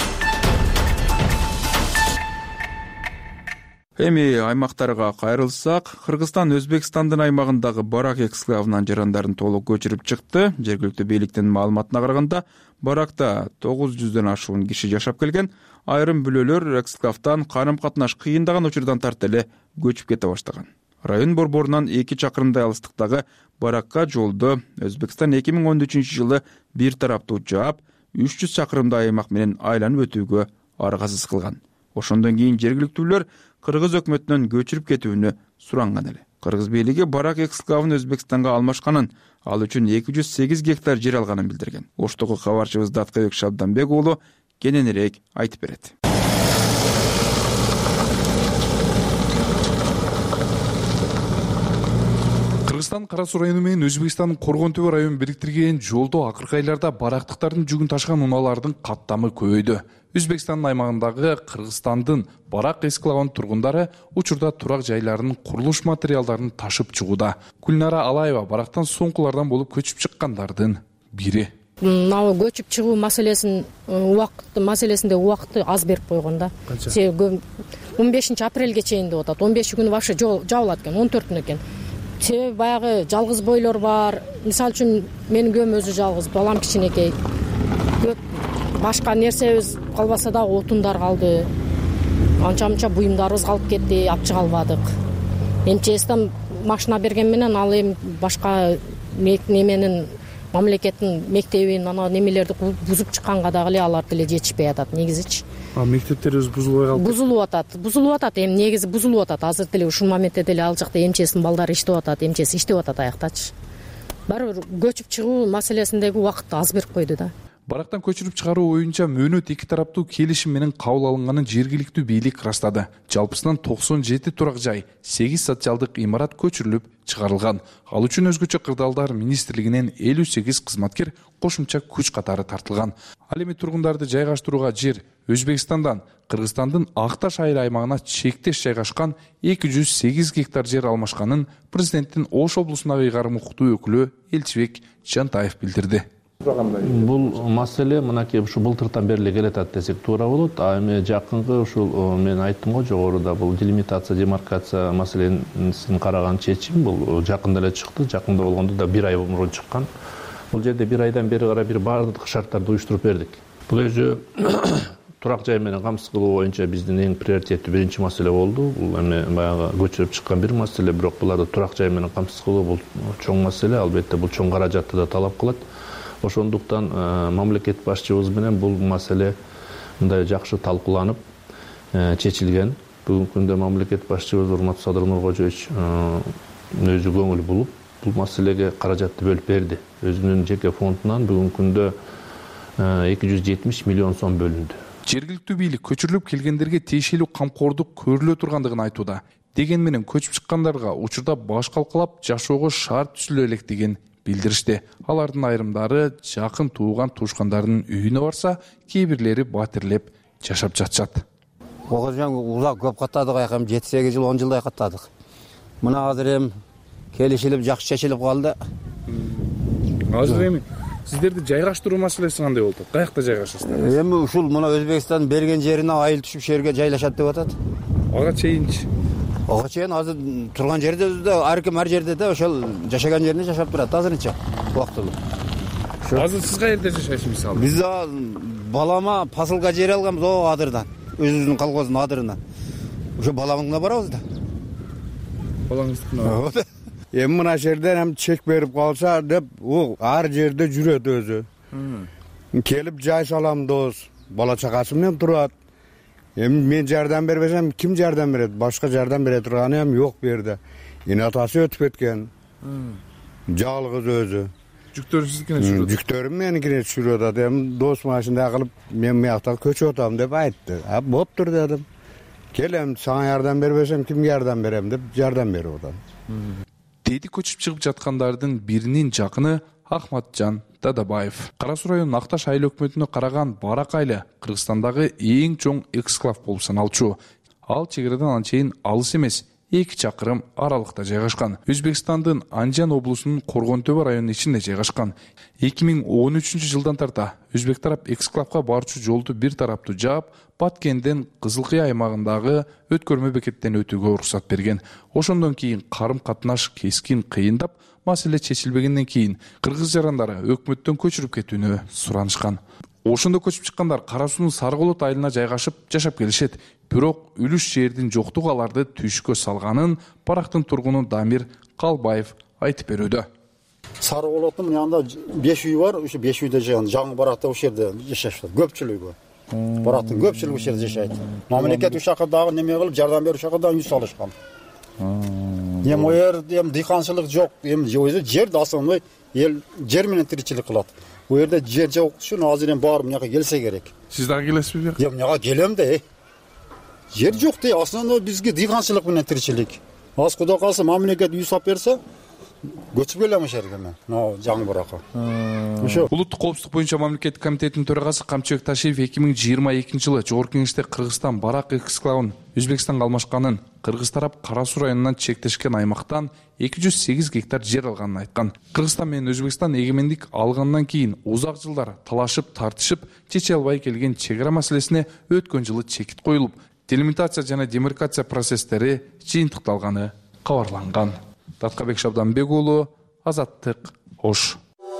Эми аймактарга кайрылсак, Кыргызстан Өзбекстандын аймагындагы Барак эксклавынан жарандарын толук көчүрүп чыкты. Жергиликтүү бийликтин маалыматына караганда, Баракта 900дөн ашуун киши жашап келген. Айрым бүлөлөр эксклавдан карым-катнаш кыйындаган учурдан тарта эле көчүп кете баштаган. Район борборунан 2 чакырымдай алыстыктагы Баракка жолду Өзбекстан 2013-жылы бир тараптуу жаап, 300 чакырымдай аймак менен айланып өтүүгө аргасыз кылган. Ошондон кийин жергиликтүүлөр Кыргыз өкмөтүнөн көчүрүп кетүүнү суранган эле. Кыргыз бийлиги Барак эксклавын Өзбекстанга алмашканын, ал үчүн 208 гектар жер алганын билдирген. Оштогу кабарчыбыз Даткыбек Шабданбек уулу кененирээк айтып берет. Кыргызстан Кара Суу району менен Өзбекстандын Коргон Төбө районун бириктирген жолдо акыркы айларда барактыктардын жүгүн ташыган унаалардын каттамы көбөйдү. Өзбекстандын аймагындагы Кыргызстандын Барак эксклавынын тургундары учурда турак жайларынын курулуш материалдарын ташып чыгууда. Гүлнара Алаева барактан соңкулардан болуп көчүп чыккандардын бири. Мына көчүп чыгуу маселесинде убакытты аз берип койгон да. 15 апрелге чейин деп атат. 15 күнү вообще жабылат экен, 14 экен. Себеби баягы жалгыз бойлор бар. Мисалы үчүн менин күйөөм өзү жалгыз, балам кичинекей. Башка нерсебиз калбаса да отундар калды. Анча-мынча буюмдарыбыз калып кетти, апчыга албадык. МЧСтен машина берген менен ал эми башка неменин мамлекеттин мектебин, ана немелерди бузуп чыкканга дагы эле алар деле жетишпей атат негизичи. Мектептерибиз бузулбай калды. Бузулуп атат, эми негизи бузулуп атат. Азыр деле ушул моментте деле ал жакта МЧСтин балдары иштеп атат, МЧС иштеп атат аяктачы. Баары бир көчүп чыгуу маселесиндеги убакытты аз берип койду да. барактан көчүрүп чыгаруу боюнча мөөнөт эки тараптуу келишим менен кабыл алынганын жергиликтүү бийлик ырастады. Жалпысынан 97 турак жай, 8 социалдык имарат көчүрүлүп чыгарылган. Ал үчүн өзгөчө кырдаалдар министрлигинен 58 кызматкер кошумча күч катары тартылган. Ал эми тургундарды жайгаштырууга жер Өзбекстандан Кыргызстандын Акташ айыл аймагына чектеш жайгашкан 208 гектар жер алмашканын президенттин Ош облусундагы ыйгарым укуктуу өкүлү Элчибек Жантаев билдирди. Бул маселе мынакей ушу былтыртан бери эле келатат десек туура болот. А эми жакынкы ушул мен айттым го жогоруда бул делимитация, демаркация маселесин караган чечим бул жакында эле чыкты. Жакында болгондо да 1 ай мурун чыккан. Бул жерде 1 айдан бери карап бир баардык шарттарды уюштуруп бердик. Бул өзү турак жай менен камсыз кылуу боюнча биздин эң приоритеттүү биринчи маселе болду. Бул эми баягы көчүрүп чыккан бир маселе, бирок буларды турак жай менен камсыз кылуу бул чоң маселе. Албетте бул чоң каражатты да талап кылат. Ошондуктан мамлекет башчыбыз менен бул маселе мындай жакшы талкууланып чечилген. Бүгүнкү күндө мамлекет башчыбыз урматтуу Садыр Нуркожоевич өзү көңүл булуп бул маселеге каражатты бөлүп берди. Өзүнүн жеке фондунан бүгүнкү күндө 270 миллион сом бөлүндү. Жергиликтүү бийлик көчүрүлүп келгендерге тиешелүү камкордук көрүлө тургандыгын айтууда. Деген менен көчүп чыккандарга учурда баш калкалап жашоого шарт түзүлө элек деген билдиришти. Алардын айрымдары жакын тууган туушкандарынын үйүнө барса, кээ бирлери батирлеп жашап жатышат. Огозбен узак көп каттадык, айкам 7-8 жыл, 10 жылдай каттадык. Мына азыр эми келишилип, жакшы чечилип калды. Азыр эми сиздерди жайгаштыруу маселеси кандай болду? Каякта жайгашасыздар? Эми ушул мына Өзбекстан берген жерине айыл түшүп жерге жайлашат деп атат. Ага чейинчи? Ага чейин азыр турган жерде ар ким ар жерде да ошол жашаган жеринде жашап турат азырынча убактылуу. Азыр сиз каерде жашайсыз мисалы? Биз балама посылка жер алганбыз о адырдан, өзүбүздүн колхоздун адырынан. Ошо баламыңна барабыз да. Балаңыздыкына. Эми мына жерден эми чек берип калса деп, ар жерде жүрөт өзү. Келип жай салам дос, бала чакасы менен турат. Эми мен жардам бербесем, ким жардам берет? Башка жардам бере турганы эми жок бу жерде. Эне атасы өтүп кеткен. Жалгыз өзү. Жүктөрү сиздикине жүрөт. Жүктөрүм меникине жүрүп атат. Эми дос машинада кылып, мен мыякта көчүп атам деп айтты. Болуптур дедим. Келем, сага жардам бербесем, кимге жардам берем деп жардам берип атам. Деди көчүп чыгып жаткандардын биринин жакыны Ахматжан Дадабаев. Кара Суу районунун Акташ айыл өкмөтүнө караган Барак айылы Кыргызстандагы эң чоң эксклав болуп саналчу. Ал чегерадан анчейин алыс эмес, 2 чакырым аралыкта жайгашкан. Өзбекстандын Анжан облусунун Коргонтөбө районунун ичинде жайгашкан. 2013 жылдан тарта өзбек тарап эксклавга барчу жолду бир тараптуу жаап, Баткенден Кызылкый аймагындагы өткөрмө бекеттен өтүүгө уруксат берген. Ошондон кийин карым катнаш кескин кыйындап, маселе чечилбегенден кийин кыргыз жарандары өкмөттөн көчүрүп кетүүнү суранышкан. Ошондо көчүп чыккандар Кара Суунун Сарыколот айылына жайгашып жашап келишет. Бирок үлүш жердин жоктугу аларды түйшкө салганын Барактын тургуну Дамир Калбаев айтып берүүдө. Сарыколоттун янында 5 үй бар, ошо 5 үйдө жашаган. Жаңы Баракта ошол жерде жашашат. Көпчүлүгү. Барактын көпчүлүгү ошол жерде жашайт. Мамлекет ушакка дагы неме кылып жардам берип ушакка дагы үй салышкан. Эми жерде дыйканчылык жок. Эми жер основной эл жер менен тиричилик кылат. Бу жерде жер жок үчүн азыр эми баары мынакка келсе керек. Сиз дагы келесизби? Эми мынага келем да. Жер жок да, основной бизге дыйканчылык менен тиричилик. Аз Кудай калса мамлекет үй сап берсе, көчүп келем ошол жерге мен. Жаңы Баракка. Ошо. Улуттук коопсуздук боюнча мамлекеттик комитеттин төрагасы Камчыбек Ташиев 2022 жылы Жогорку Кеңеште Кыргызстан Барак эксклавын Өзбекстанга алмашканын, Кыргыз тарап Кара Суу районунан чектешкен аймактан 208 гектар жер алганын айткан. Кыргызстан менен Өзбекстан эгемендик алгандан кийин узак жылдар талашып, тартышып, чече албай келген чегара маселесине өткөн жылы чекит коюлуп, делимитация жана демаркация процесстери жыйынтыкталганы кабарланган. Таткабек Шабданбек уулу, Азаттык, Ош.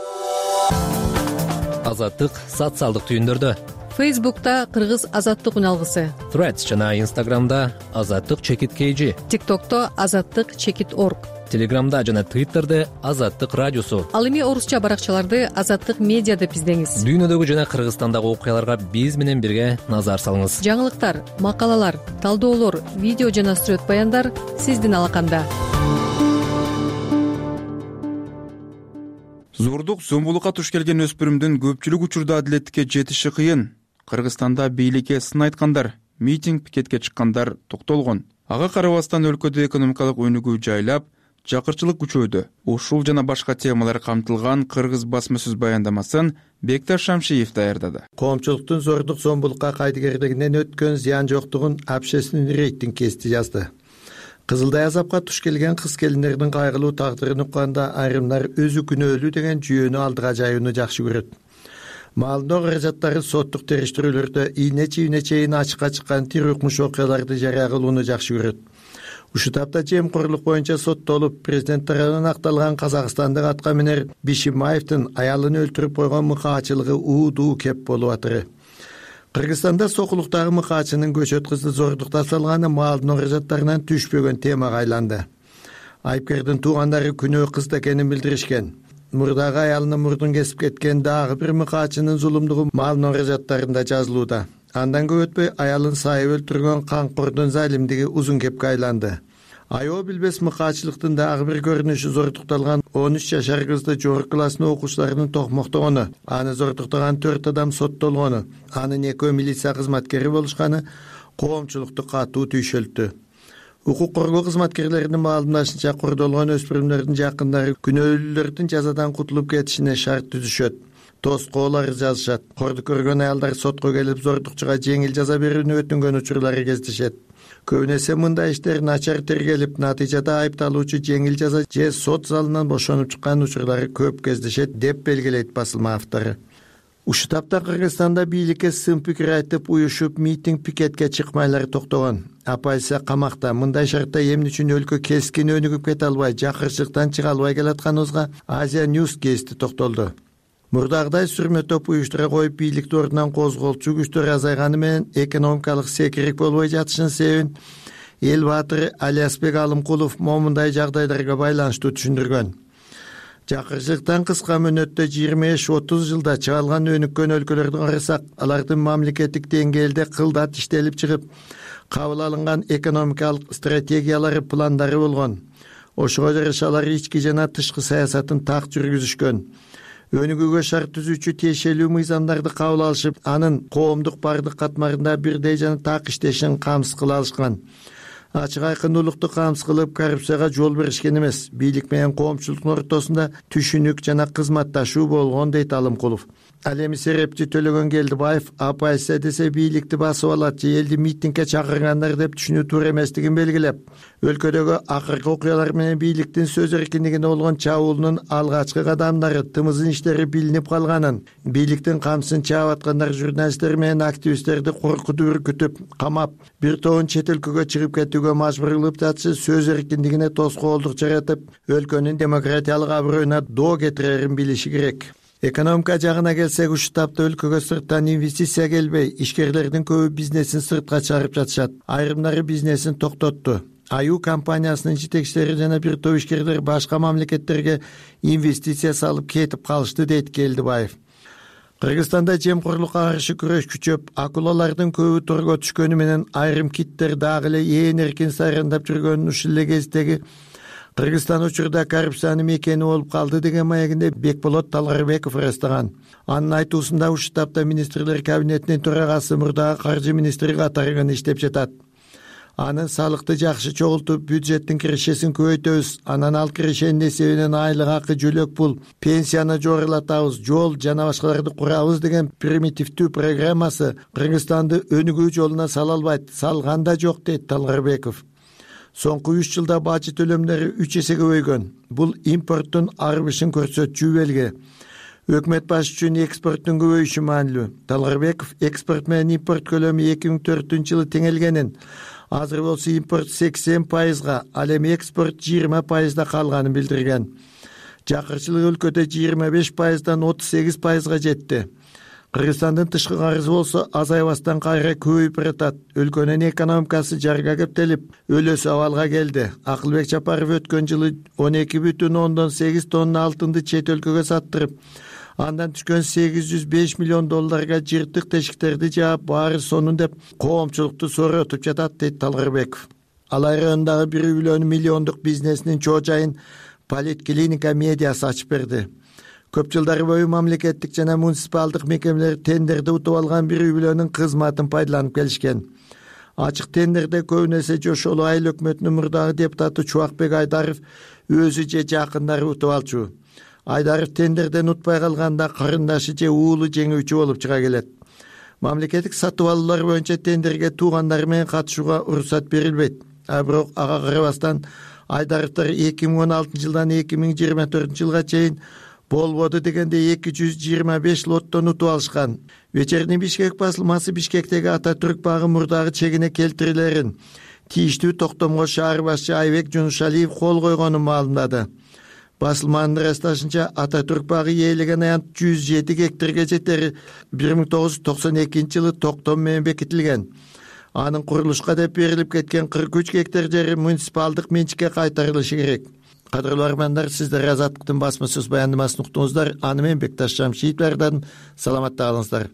Азаттык социалдык түйүндөрдө. Фейсбукта Кыргыз Азаттык үналгысы. Threads жана Instagramда Азаттык чекит KG. TikTokто Азаттык чекит org. Телеграмда жана Twitterде Азаттык радиосу. Ал эми орусча баракчаларды Азаттык медиа деп издеңиз. Дүйнөдөгү жана Кыргызстандагы окуяларга биз менен бирге назар салыңыз. Жаңылыктар, макалалар, талдоолор, видео жана сүрөт баяндар сиздин алаканда. Зордук зомбулукка туш келген өспүрүмдүн көпчүлүк учурда адилеттикке жетиши кыйын. Кыргызстанда бийликке сын айткандар, митинг пикетке чыккандар токтолгон. Ага карабастан өлкөдө экономикалык өнүгүү жайлап, жакырчылык күчөдү. Ушул жана башка темалар камтылган Кыргыз басма сөз баяндамасын Бекташ Шамшиев даярдады. Коомчулуктун зордук зомбулукка кайдыгерлигинен өткөн зыян жоктугун общественный рейтинг кести жазды. Кызылдай азапка туш келген кыз келиндердин кайгылуу тагдырын укканда айрымдар өзү күнөөлүү деген жүйөнү алдыга жаюуну жакшы көрөт. Маалдоо каражаттары соттук териштирүүлөрдө ийне чейин ачыкка чыккан тир укмуш окуяларды жарыя кылууну жакшы көрөт. Ушул тапта жемкорлук боюнча соттолуп, президент тарабынан акталган казакстандык атка минер Бишимбаевдин аялын өлтүрүп койгон мыкаачылыгы уудуу кеп болуп атыры. Кыргызстанда сокулуктагы мыкаачынын көчөт кызды зордукта салганы маалдоо каражаттарынан түшпөгөн темага айланды. Айыпкердин туугандары күнөө кызда экенин билдиришкен. Мурдагы аялынын мурдун кесип кеткен дагы бир мыкаачынын зулумдугу маалдоо каражаттарында жазылууда. Андан көп өтпөй аялын сайып өлтүргөн канкордун залимдиги узун кепке айланды. Айоо билбес мыкаачылыктын дагы бир көрүнүшү зордукталган 13 жашар кызды жогорку класстын окуучуларынын токмоктогону, аны зордуктаган 4 адам соттолгону, анын экөө милиция кызматкери болушканы коомчулукту катуу түйшөлттү. Укук коргоо кызматкерлеринин маалымдашынча кордолгон өспүрүмдөрдүн жакындары күнөөлүүлөрдүн жазадан кутулуп кетишине шарт түзүшөт. Тоскоолар жазышат. Корду көргөн аялдар сотко келип зордукчуга жеңил жаза берүүнү өтүнгөн учурлары кездешет. Көбүн эсе мындай иштер начар тергелип, натыйжада айыпталуучу жеңил жаза же сот залынан бошонуп чыккан учурлары көп кездешет деп белгилейт басылма автору. Ушул тапта Кыргызстанда бийликке сын пикир айтып, уюшуп митинг пикетке чыкмайлар токтогон. Апайса камакта. Мындай шартта эмне үчүн өлкө кескин өнүгүп кете албай, жакырчылыктан чыга албай келатканыбызга Азия News кести токтолду. Мурдагыдай сүрмөтөп уюштура коюп бийликти ордунан козголчу күчтөр азайганы менен экономикалык секирик болбой жатышын себебин эл баатыры Алиасбек Алымкулов момундай жагдайларга байланыштуу түшүндүргөн. Жакырчылыктан кыска мөөнөттө 25-30 жылда чыгалган өнүккөн өлкөлөрдү карасак, алардын мамлекеттик деңгээлде кылдат иштелип чыгып, кабыл алынган экономикалык стратегиялары, пландары болгон. Ошого жараша алар ички жана тышкы саясатын так жүргүзүшкөн. Өнүгүүгө шарт түзүүчү тиешелүү мыйзамдарды кабыл алышып, анын коомдук бардык катмарында бирдей жана так иштешин камсыз кыла алышкан. Ачык айкындуулукту камсыз кылып, коррупцияга жол беришкен эмес. Бийлик менен коомчулуктун ортосунда түшүнүк жана кызматташуу болгон дейт Алымкулов. Ал эми серепчи Төлөгөн Келдибаев апайса десе бийликти басып алат же элди митингге чакыргандар деп түшүнүү туура эместигин белгилеп, өлкөдөгү акыркы окуялар менен бийликтин сөз эркиндигине болгон чабуулунун алгачкы кадамдары, тымызын иштери билинип калганын, бийликтин камсын чаап аткандар журналисттер менен активисттерди коркутуп үркүтүп, камап, бир тобун чет өлкөгө чыгып кетүүгө мажбур кылып жатышы сөз эркиндигине тоскоолдук жаратып, өлкөнүн демократиялык абройуна доо кетирерин билиши керек. Экономика жагына келсек, ушул тапта өлкөгө сырттан инвестиция келбей, ишкерлердин көбү бизнесин сыртка чыгарып жатышат. Айрымдары бизнесин токтотту. АЮ компаниясынын жетекчилери жана бир топ ишкерлер башка мамлекеттерге инвестиция салып кетип калышты, дейт Келдибаев. Кыргызстанда жемкорлукка каршы күрөш күчөп, акулалардын көбү торго түшкөнү менен айрым киттер дагы эле ээн эркин сайрандап жүргөнүн ушул эле кездеги Кыргызстан учурда коррупциянын мекени болуп калды деген маегинде Бекболот Талгарбеков ырастаган. Анын айтуусунда ушул тапта министрлер кабинетинин төрагасы мурдагы каржы министри катары иштеп жатат. Анын салыкты жакшы чогултуп, бюджеттин кирешесин көбөйтөбүз, анан ал кирешенин эсебинен айлык акы, жөлөк пул, пенсияны жогорулатабыз, жол жана башкаларды курабыз деген примитивдүү программасы Кыргызстанды өнүгүү жолуна сала албайт, салган да жок, дейт Талгарбеков. Соңку 3 жылда бажы төлөмдөрү 3 эсе көбөйгөн. Бул импорттун арбышын көрсөтчү белги. Өкмөт башы үчүн экспорттун көбөйүшү маанилүү. Талгарбеков экспорт менен импорт көлөмү 2004-жылы теңелгенин, азыр болсо импорт 80%, ал эми экспорт 20%да калганын билдирген. Жакырчылык өлкөдө 25%дан 38%га жетти. Кыргызстандын тышкы карызы болсо азайбастан кайра көбөйүп баратат. Өлкөнүн экономикасы жарга кептелип, өлөсү абалга келди. Акылбек Жапаров өткөн жылы 12,8 тонна алтынды чет өлкөгө саттырып, андан түшкөн $805 миллион жыртык тешиктерди жаап, баары сонун деп коомчулукту сооротуп жатат, дейт Талгарбеков. Ал райондагы 1,1 миллиондук бизнесинин чоо жайын Политклиника медиасы ачып берди. Көп жылдар бою мамлекеттик жана муниципалдык мекемелер тендерди утуп алган бир үй-бүлөнүн кызматын пайдаланып келишкен. Ачык тендерде көбүнесе Жошолу айыл өкмөтүнүн мурдагы депутаты Чубакбек Айдаров өзү же жакындары утуп алчу. Айдаров тендерден утпай калганда карындашы же уулу жеңүүчү болуп чыга келет. Мамлекеттик сатып алуулар боюнча тендерге туугандары менен катышууга уруксат берилбейт. Бирок ага карабастан Айдаровдор 2016 жылдан 2024 жылга чейин болбоду дегенде 225 лоттон утуп алышкан. Вечерний Бишкек басылмасы Бишкектеги Ататүрк багы мурдагы чегине келтирилерин тийиштүү токтомго шаар башчы Айбек Жунушалиев кол койгонун маалымдады. Басылманын ырасташынча Ататүрк багы ээлеген аянт 107 гектарга жетери 1992 жылы токтом менен бекитилген. Анын курулушка деп берилип кеткен 43 гектар жери муниципалдык менчикке кайтарылышы керек. Кадырлуу армандар, сиздер Азаттыктын басма сөз баяндамасын уктуңуздар. Аны мен Бекташ Жамшитовдон саламатта калыңыздар.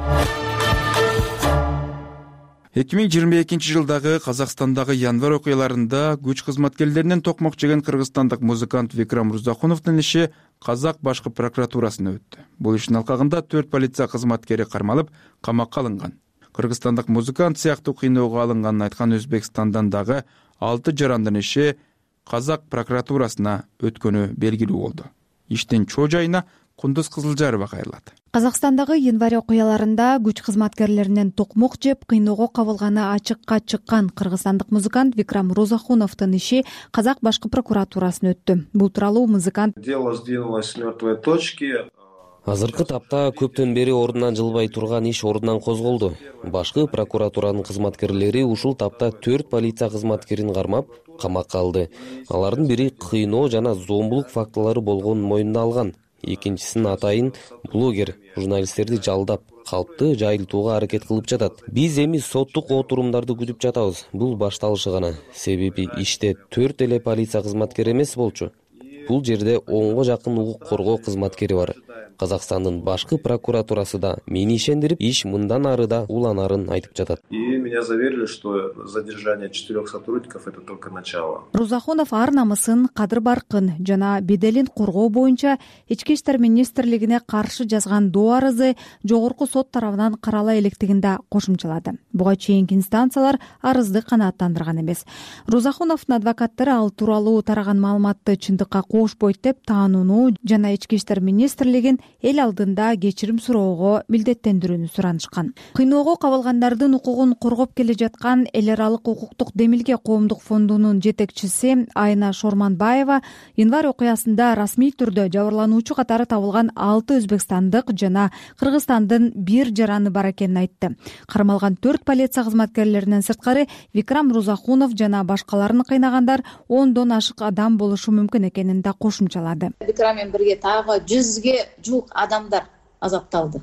2022 жылдагы Казакстандагы январь окуяларында күч кызматкерлеринен токмок жеген кыргызстандык музыкант Викрам Рузахуновдун иши Казак башкы прокуратурасына өттү. Бул иштин алкагында 4 полиция кызматкери кармалып, камакка алынган. Кыргызстандык музыкант сыяктуу кыйноого алынганын айткан Өзбекстандан дагы 6 жарандын иши Казак прокуратурасына өткөнү белгилүү болду. Иштин чоо жайына Кундуз Кызылжарова кайрылат. Казакстандагы январь окуяларында күч кызматкерлеринен токмок жеп кыйноого кабылганы ачыкка чыккан кыргызстандык музыкант Викрам Рузахуновдун иши Казак башкы прокуратурасына өттү. Бул тууралуу музыкант дело сдвинулось с мертвой точки. Азыркы тапта көптөн бери ордунан жылбай турган иш ордунан козголду. Башкы прокуратуранын кызматкерлери ушул тапта 4 полиция кызматкерин кармап, камакка алды. Алардын бири кыйноо жана зомбулук фактылары болгонун мойнуна алган. Экинчисинин атайын блогер журналисттерди жалдап, калпты жайылтууга аракет кылып жатат. Биз эми соттук отурумдарды күтүп жатабыз. Бул башталышы гана. Себеби иште 4 эле полиция кызматкери эмес болчу. Бул жерде 10го жакын укук коргоо кызматкери бар. Казакстандын башкы прокуратурасы да мени ишендирип, иш мындан ары да уланарын айтып жатат. И меня заверили, что задержание 4 сотрудников это только начало. Рузахунов ар намысын, кадыр баркын жана беделин коргоо боюнча Ички иштер министрлигине каршы жазган доо арызы жогорку сот тарабынан карала электигин да кошумчалады. Буга чейинки инстанциялар арызды канааттандырган эмес. Рузахуновдун адвокаттары ал тууралуу тараган маалыматты чындыкка кошпойт деп таанууну жана Ички иштер министрлигин эл алдында кечирим суроого милдеттендирүүнү суранышкан. Кыйноого кабылгандардын укугун коргоп келе жаткан эл аралык укуктук демилге коомдук фондунун жетекчиси Айна Шорманбаева январь окуясында расмий түрдө жабырлануучу катары табылган 6 өзбекстандык жана Кыргызстандын 1 жараны бар экенин айтты. Кармалган 4 полиция кызматкерлеринен сырткары Викрам Рузахунов жана башкаларын кыйнагандар 10дон ашык адам болушу мүмкүн экенин да кошумчалады. Викрам менен бирге тагы 100ге жук адамдар азапталды.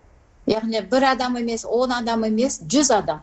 Ягни 1 адам эмес, 10 адам эмес, 100 адам.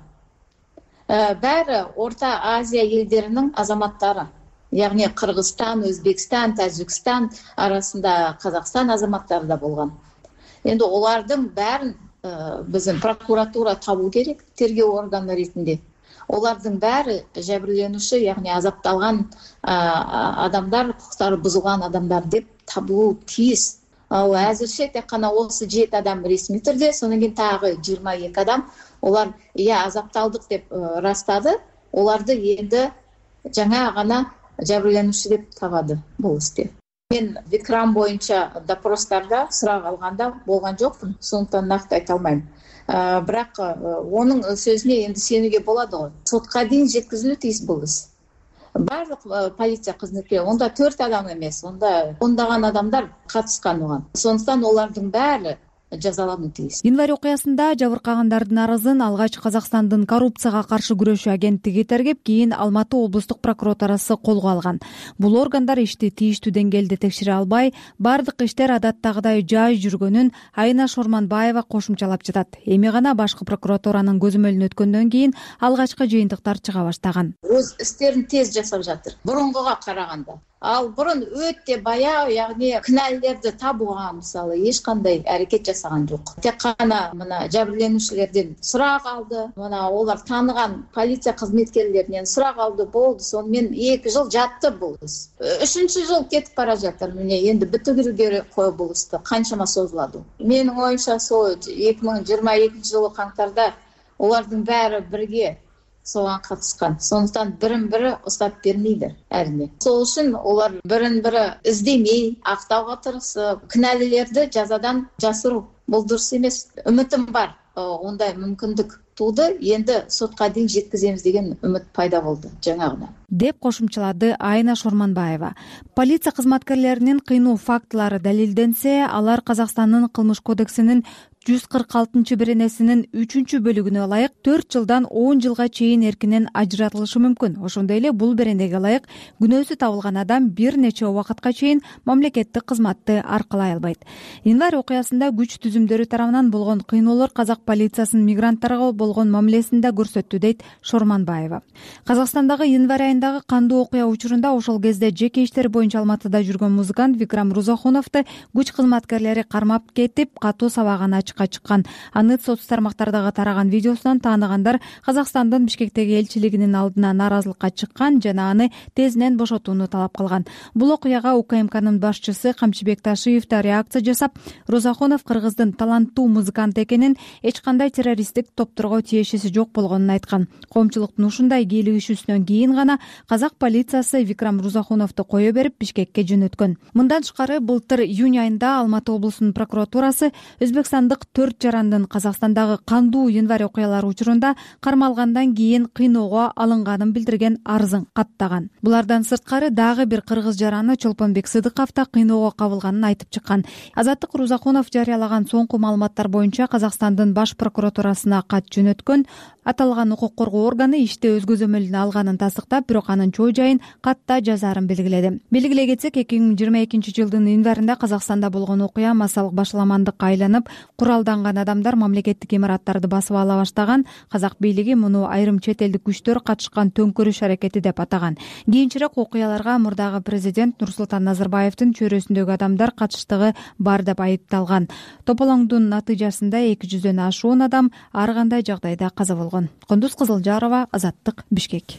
Баары Орта Азия элдеринин азаматтары. Ягни Кыргызстан, Өзбекстан, Тажикстан арасында Казакстан азаматтары да болгон. Эndi олардын баарын биздин прокуратура табуу керек, тергөө органы ретинде. Олардын баары жабырленүүчү, ягни азапталган адамдар, укуктары бузулган адамдар деп табылуу тийиз. Ал азырча тек гана осы 7 адам ресми түрдө, сонун кийин тагы 22 адам олар азапталдык деп растады. Оларды энди жаңа гана жабырленүүчү деп табады бул исте. Мен Викрам боюнча допростарда сурак алганда болгон жокмун, сондуктан накты айта алмайм. Бирок онун сөзүнө энди сенүүгө болот го. Сотко дейин жеткизилүү тийиз бул иш. Барлык полиция кызматкери, онда 4 адам эмес, онда ондаган адамдар катышкан оған. Сондуктан олардын баары жазалануу тийиз. Январь окуясында жабыркагандардын арызын алгач Казакстандын коррупцияга каршы күрөшүү агенттиги тергеп, кийин Алматы облустук прокуратурасы колго алган. Бул органдар ишти тийиштүү деңгээлде текшере албай, бардык иштер адаттагыдай жай жүргөнүн Айна Шорманбаева кошумчалап жатат. Эми гана башкы прокуратуранын көзөмөлүнө өткөндөн кийин алгачкы жыйынтыктар чыга баштаган. Өз иштерин тез жасап жатыр. Бурунгуга караганда. ал мурун өтө баягы, ягни күнәлилерди табууга мисалы эч кандай аракет жасаган жок. Тек гана мына жабирленүүчүлөрдөн сурак алды, мына олар тааныган полиция кызметкерлеринен сурак алды, болду. Сону мен 2 жыл жатты бул иш. 3-чү жыл кетип бара жатыр. Міне енді бүтүрүү керек кой бул ишти. Канчама созулады. Менин оюмча сол 2022 жылы каңтарда олардын баары бирге соған катышкан. Сондуктан бирин-бири устап бермейдир әрине. Сол үчүн олар бирин-бири издемей, актауга тырышып, күнәлилерди жазадан жасыруу. Бул дурус эмес. Үмүтүм бар. Ондай мүмкүндүк тууду. Енді сотка дейин жеткиземиз деген үмүт пайда болду жаңагыдан. Деп кошумчалады Айна Шорманбаева. Полиция кызматкерлеринин кыйноо фактылары далилденсе, алар Казакстандын кылмыш кодексинин 146-беренесинин 3-бөлүгүнө ылайык 4 жылдан 10 жылга чейин эркинен ажыратылышы мүмкүн. Ошондой эле бул беренеге ылайык күнөөсү табылган адам бир нече убакытка чейин мамлекеттик кызматты аркалай албайт. Январь окуясында күч түзүмдөрү тарабынан болгон кыйноолор казак полициясынын мигранттарга болгон мамилесинде көрсөттү, дейт Шорманбаева. Казакстандагы январь айындагы кандуу окуя учурунда ошол кезде жеке иштер боюнча Алматыда жүргөн музыкант Викрам Рузахуновду күч кызматкерлери кармап кетип, катуу сабаган ачыкка чыккан. Аны соц тармактардагы тараган видеосунан тааныгандар Казакстандын Бишкектеги элчилигинин алдына нааразылыкка чыккан жана аны тезинен бошотууну талап кылган. Бул окуяга УКМКнын башчысы Камчыбек Ташиев да реакция жасап, Рузахунов кыргыздын таланттуу музыкант экенин, эч кандай террористтик топторго тиешеси жок болгонун айткан. Коомчулуктун ушундай кийлигишүүсүнөн кийин гана казак полициясы Викрам Рузахуновду кое берип Бишкекке жөнөткөн. Мындан тышкары былтыр июнь айында Алматы облусунун прокуратурасы өзбекстандык 4 жарандын Казакстандагы кандуу январь окуялары учурунда кармалгандан кийин кыйноого алынганын билдирген арызын каттаган. Булардан сырткары дагы бир кыргыз жараны Чолпонбек Сыдыков да кыйноого кабылганын айтып чыккан. Азаттык Рузахунов жарыялаган соңку маалыматтар боюнча Казакстандын баш прокуратурасына кат жөнөткөн. Аталган укук коргоо органы иште өз көзөмөлүнө алганын тастыктап, бирок анын чоо жайын катта жазаарын белгиледи. Белгилей кетсек, 2022 жылдын январында Казакстанда болгон окуя массалык башаламандыкка айланып, куралданган адамдар мамлекеттик имараттарды басып ала баштаган. Казак бийлиги муну айрым чет элдик күчтөр катышкан төңкөрүш аракети деп атаган. Кийинчерээк окуяларга мурдагы президент Нурсултан Назарбаевдин чөйрөсүндөгү адамдар катыштыгы бар деп айыпталган. Тополоңдун натыйжасында 200дөн ашуун адам ар кандай жагдайда каза болгон. Кундуз Кызылжарова, Азаттык, Бишкек.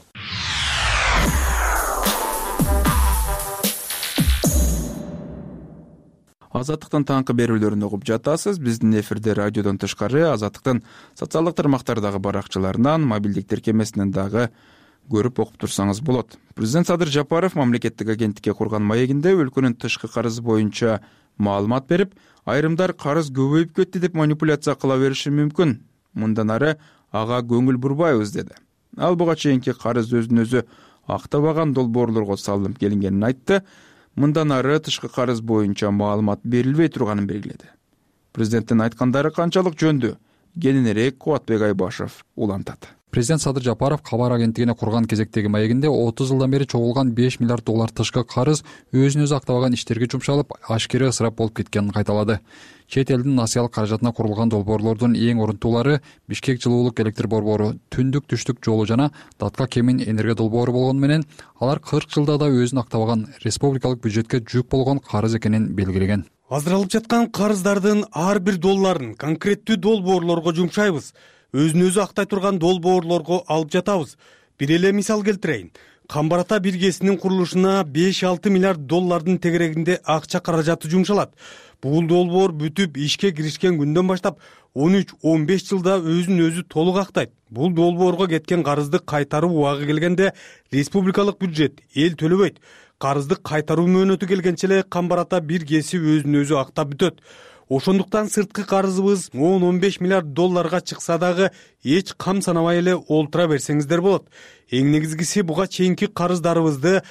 Азаттыктын таңкы берүүлөрүн угуп жатасыз. Биздин эфирде радиодон тышкары Азаттыктын социалдык тармактардагы баракчаларынан, мобилдик тиркемесинен дагы көрүп окуп турсаңыз болот. Президент Садыр Жапаров мамлекеттик агенттикке курган маегинде өлкөнүн тышкы карызы боюнча маалымат берип, айрымдар карыз көбөйүп кетти деп манипуляция кыла бериши мүмкүн. Мындан ары ага көңүл бурбайбыз деди. Ал буга чейинки карыз өзүн өзү актабаган долбоорлорго салынып келингенин айтты. Мындан ары тышкы карыз боюнча маалымат берилбей турганын белгиледи. Президенттин айткандары канчалык жөндү? Кененирээк Кубатбек Айбашев улантат. Президент Садыр Жапаров кабар агенттигине курган кезектеги маегинде 30 жылдан бери чогулган 5 миллиард доллар тышкы карыз өзүн өзү актабаган иштерге жумшалып, ашкере ысырап болуп кеткенин кайталады. Чет элдин насыялык каражатына курулган долбоорлордун эң орунтуулары Бишкек жылуулук электр борбору, түндүк түштүк жолу жана Датка Кемин энергия долбоору болгону менен алар 40 жылда да өзүн актабаган республикалык бюджетке жүк болгон карыз экенин белгилеген. Аздыралып жаткан карыздардын ар бир долларын конкреттүү долбоорлорго жумшайбыз. Өзүн өзү актай турган долбоорлорго алып жатабыз. Бир эле мисал келтирейин. Камбар ата биргесинин курулушуна 5-6 миллиард доллардын тегерегинде акча каражаты жумшалат. Бул долбоор бүтүп ишке киришкен күндөн баштап 13-15 жылда өзүн өзү толук актайт. Бул долбоорго кеткен карызды кайтаруу убагы келгенде республикалык бюджет эл төлөбөйт. Карызды кайтаруу мөөнөтү келгенче эле Камбар ата биргеси өзүн өзү актап бүтөт. Ошондуктан сырткы карызыбыз 10-15 миллиард долларга чыкса дагы эч кам санабай эле олтура берсеңиздер болот. Эң негизгиси буга чейинки карыздарыбызды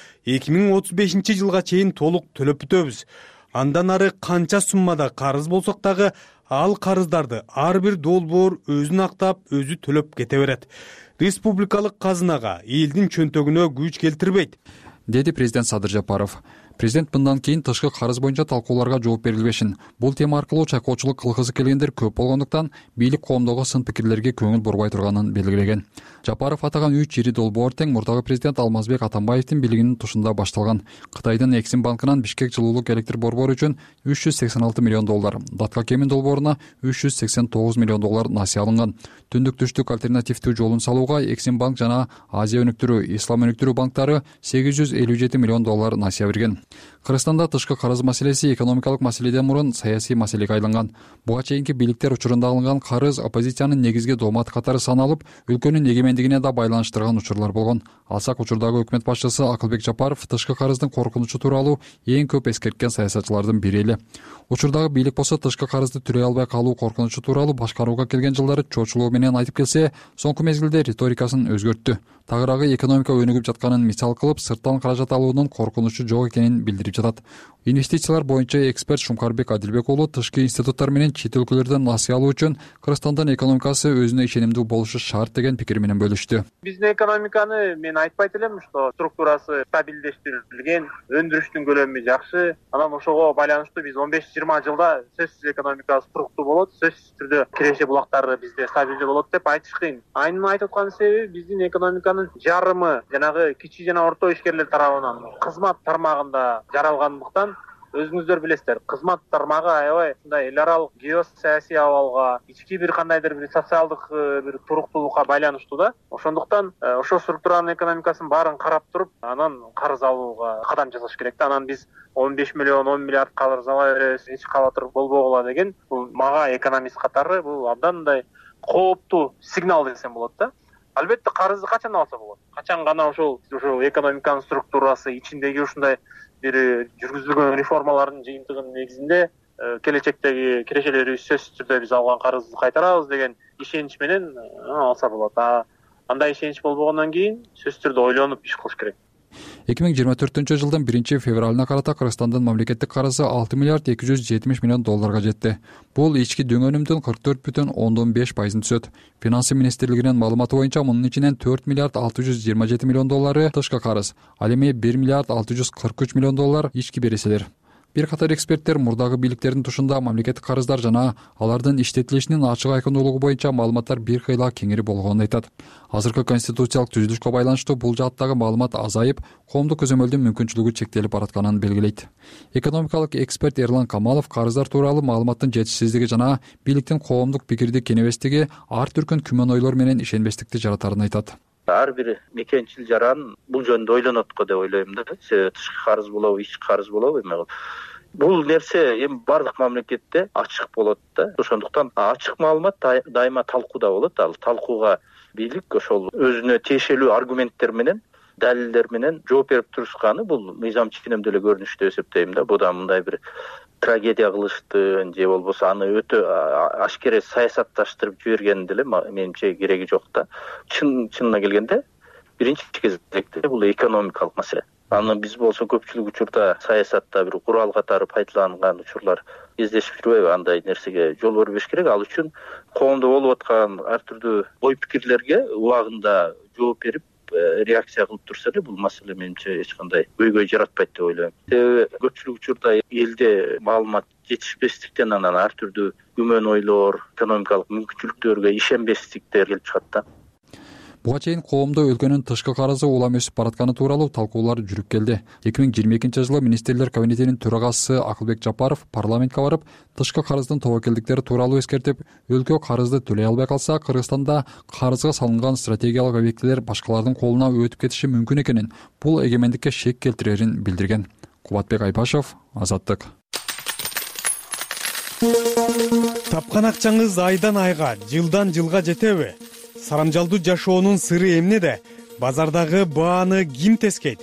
2035 жылга чейин толук төлөп бүтөбүз. Андан ары канча суммада карыз болсок дагы ал карыздарды ар бир долбоор өзүн актап, өзү төлөп кете берет. Республикалык казынага, элдин чөнтөгүнө күч келтирбейт, деди президент Садыр Жапаров. Президент мындан кийин тышкы карыз боюнча талкууларга жооп берилбешин. Бул тема аркылуу чайкоочулук кылгысы келгендер көп болгондуктан бийлик коомдогу сын пикирлерге көңүл бурбай турганын белгилеген. Жапаров атаган 3 ири долбоор тең мурдагы президент Алмазбек Атамбаевдин бийлигинин тушунда башталган. Кытайдын Эксим банкынан Бишкек жылуулук электр борбору үчүн $386 миллион, Датка Кемин долбооруна $389 миллион насыя алынган. Түндүк түштүк альтернативдүү жолун салууга Эксим банк жана Азия өнүктүрүү, Ислам өнүктүрүү банктары $857 миллион насыя берген. Кыргызстанда тышкы карыз маселеси экономикалык маселеден мурун саясий маселеге айланган. Буга чейинки бийликтер учурунда алынган карыз оппозициянын негизги дооматы катары саналып, өлкөнүн эгемендигине да байланыштырган учурлар болгон. Алсак учурдагы өкмөт башчысы Акылбек Жапаров тышкы карыздын коркунучу тууралуу эң көп эскерткен саясатчылардын бири эле. Учурдагы бийлик болсо тышкы карызды түрөй албай калуу коркунучу тууралуу башкарууга келген жылдары чочулуу менен айтып келсе, соңку мезгилде риторикасын өзгөрттү. Тагыраагы экономика өнүгүп жатканын мисал кылып, сырттан каражат алуунун коркунучу жок экенин билдирип жатат. Инвестициялар боюнча эксперт Шумкарбек Адилбек уулу тышкы институттар менен чет өлкөлөрдөн насыя алуу үчүн Кыргызстандын экономикасы өзүнө ишенимдүү болушу шарт деген пикир менен бөлүштү. Биздин экономиканы мен айтпайт элем, что структурасы стабилдештирилген, өндүрүштүн көлөмү жакшы. Анан ошого байланыштуу биз 15-20 жылда сөзсүз экономика структур болот, сөзсүз түрдө киреше булактары бизде стабилдүү болот деп айтыш кыйын. Айнын айтып аткан себеби биздин экономиканын жарымы жанагы кичи жана орто ишкерлер тарабынан кызмат тармагында жаралгандыктан, өзүңүздөр билесиздер, кызмат тармагы аябай мындай эл аралык геосаясий абалга, ички бир кандайдыр бир социалдык бир туруктуулукка байланыштуу да. Ошондуктан ошол структуранын экономикасын баарын карап туруп, анан карыз алууга кадам жасаш керек да. Анан биз 15 миллион, 10 миллиард карыз ала беребиз, эч кала туруп болбогула деген, бул мага экономист катары бул абдан мындай кооптуу сигнал десем болот да. Албетте карызды качан алса болот? Качан гана ошол экономиканын структурасы ичиндеги ушундай бир жүргүзүлгөн реформалардын жыйынтыгынын негизинде келечектеги кирешелерибиз сөзсүз түрдө биз алган карызды кайтарабыз деген ишенич менен алса болот. Андай ишенич болбогондон кийин сөзсүз түрдө ойлонуп иш кылыш керек. 2024 жылдын 1-февралына карата Кыргызстандын мамлекеттик карызы $6,270 миллион жетти. Бул ички дөңөнүмдүн 44,5% түзөт. Финансы министрлигинин маалыматы боюнча мунун ичинен $4,627 миллион тышкы карыз, ал эми $1,643 миллион ички береселер. Бир катар эксперттер мурдагы бийликтердин тушунда мамлекеттик карыздар жана алардын иштетилишинин ачык айкындуулугу боюнча маалыматтар бир кыйла кеңири болгонун айтат. Азыркы конституциялык түзүлүшкө байланыштуу бул жааттагы маалымат азайып, коомдук көзөмөлдүн мүмкүнчүлүгү чектелип баратканын белгилейт. Экономикалык эксперт Эрлан Камалов карыздар тууралуу маалыматтын жетишсиздиги жана бийликтин коомдук пикирди кенебестиги ар түркүн күмөн ойлор менен ишенбестикти жаратарын айтат. Ар бир мекенчил жаран бул жөнүндө ойлонот го деп ойлойм да. Тышкы карыз болобу, ички карыз болобу эме. Бул нерсе эми бардык мамлекетте ачык болот да. Ошондуктан ачык маалымат дайыма талкууда болот. Ал талкууга бийлик ошол өзүнө тиешелүү аргументтер менен, далилдер менен жооп берип турушканы бул мыйзам ченемдүү эле көрүнүш деп эсептейм да. Буда мындай бир трагедия кылыштын же болбосо аны өтө ашкере саясатташтырып жибергенин деле менимче кереги жок да. Чынына келгенде биринчи кезекте бул экономикалык маселе. Аны биз болсо көпчүлүк учурда саясатта бир курал катары пайдаланган учурлар кездешип жүрбөйбү? Андай нерсеге жол бербеш керек. Ал үчүн коомдо болуп аткан ар түрдүү ой пикирлерге убагында жооп берип, реакция кылып турса эле бул маселе менимче эч кандай көйгөй жаратпайт деп ойлойм. Себеби көпчүлүк учурда элде маалымат жетишпестиктен анан ар түрдүү күмөн ойлор, экономикалык мүмкүнчүлүктөргө ишенбестиктер келип чыгат да. Буга чейин коомдо өлкөнүн тышкы карызы улам өсүп баратканы тууралуу талкуулар жүрүп келди. 2022 жылы министрлер кабинетинин төрагасы Акылбек Жапаров парламентке барып, тышкы карыздын тобокелдиктери тууралуу эскертип, өлкө карызды төлөй албай калса, Кыргызстанда карызга салынган стратегиялык объектилер башкалардын колуна өтүп кетиши мүмкүн экенин, бул эгемендикке шек келтирерин билдирген. Кубатбек Айбашев, Азаттык. Тапкан акчаңыз айдан айга, жылдан жылга жетеби? Сарамжалдуу жашоонун сыры эмнеде? Базардагы бааны ким тескейт?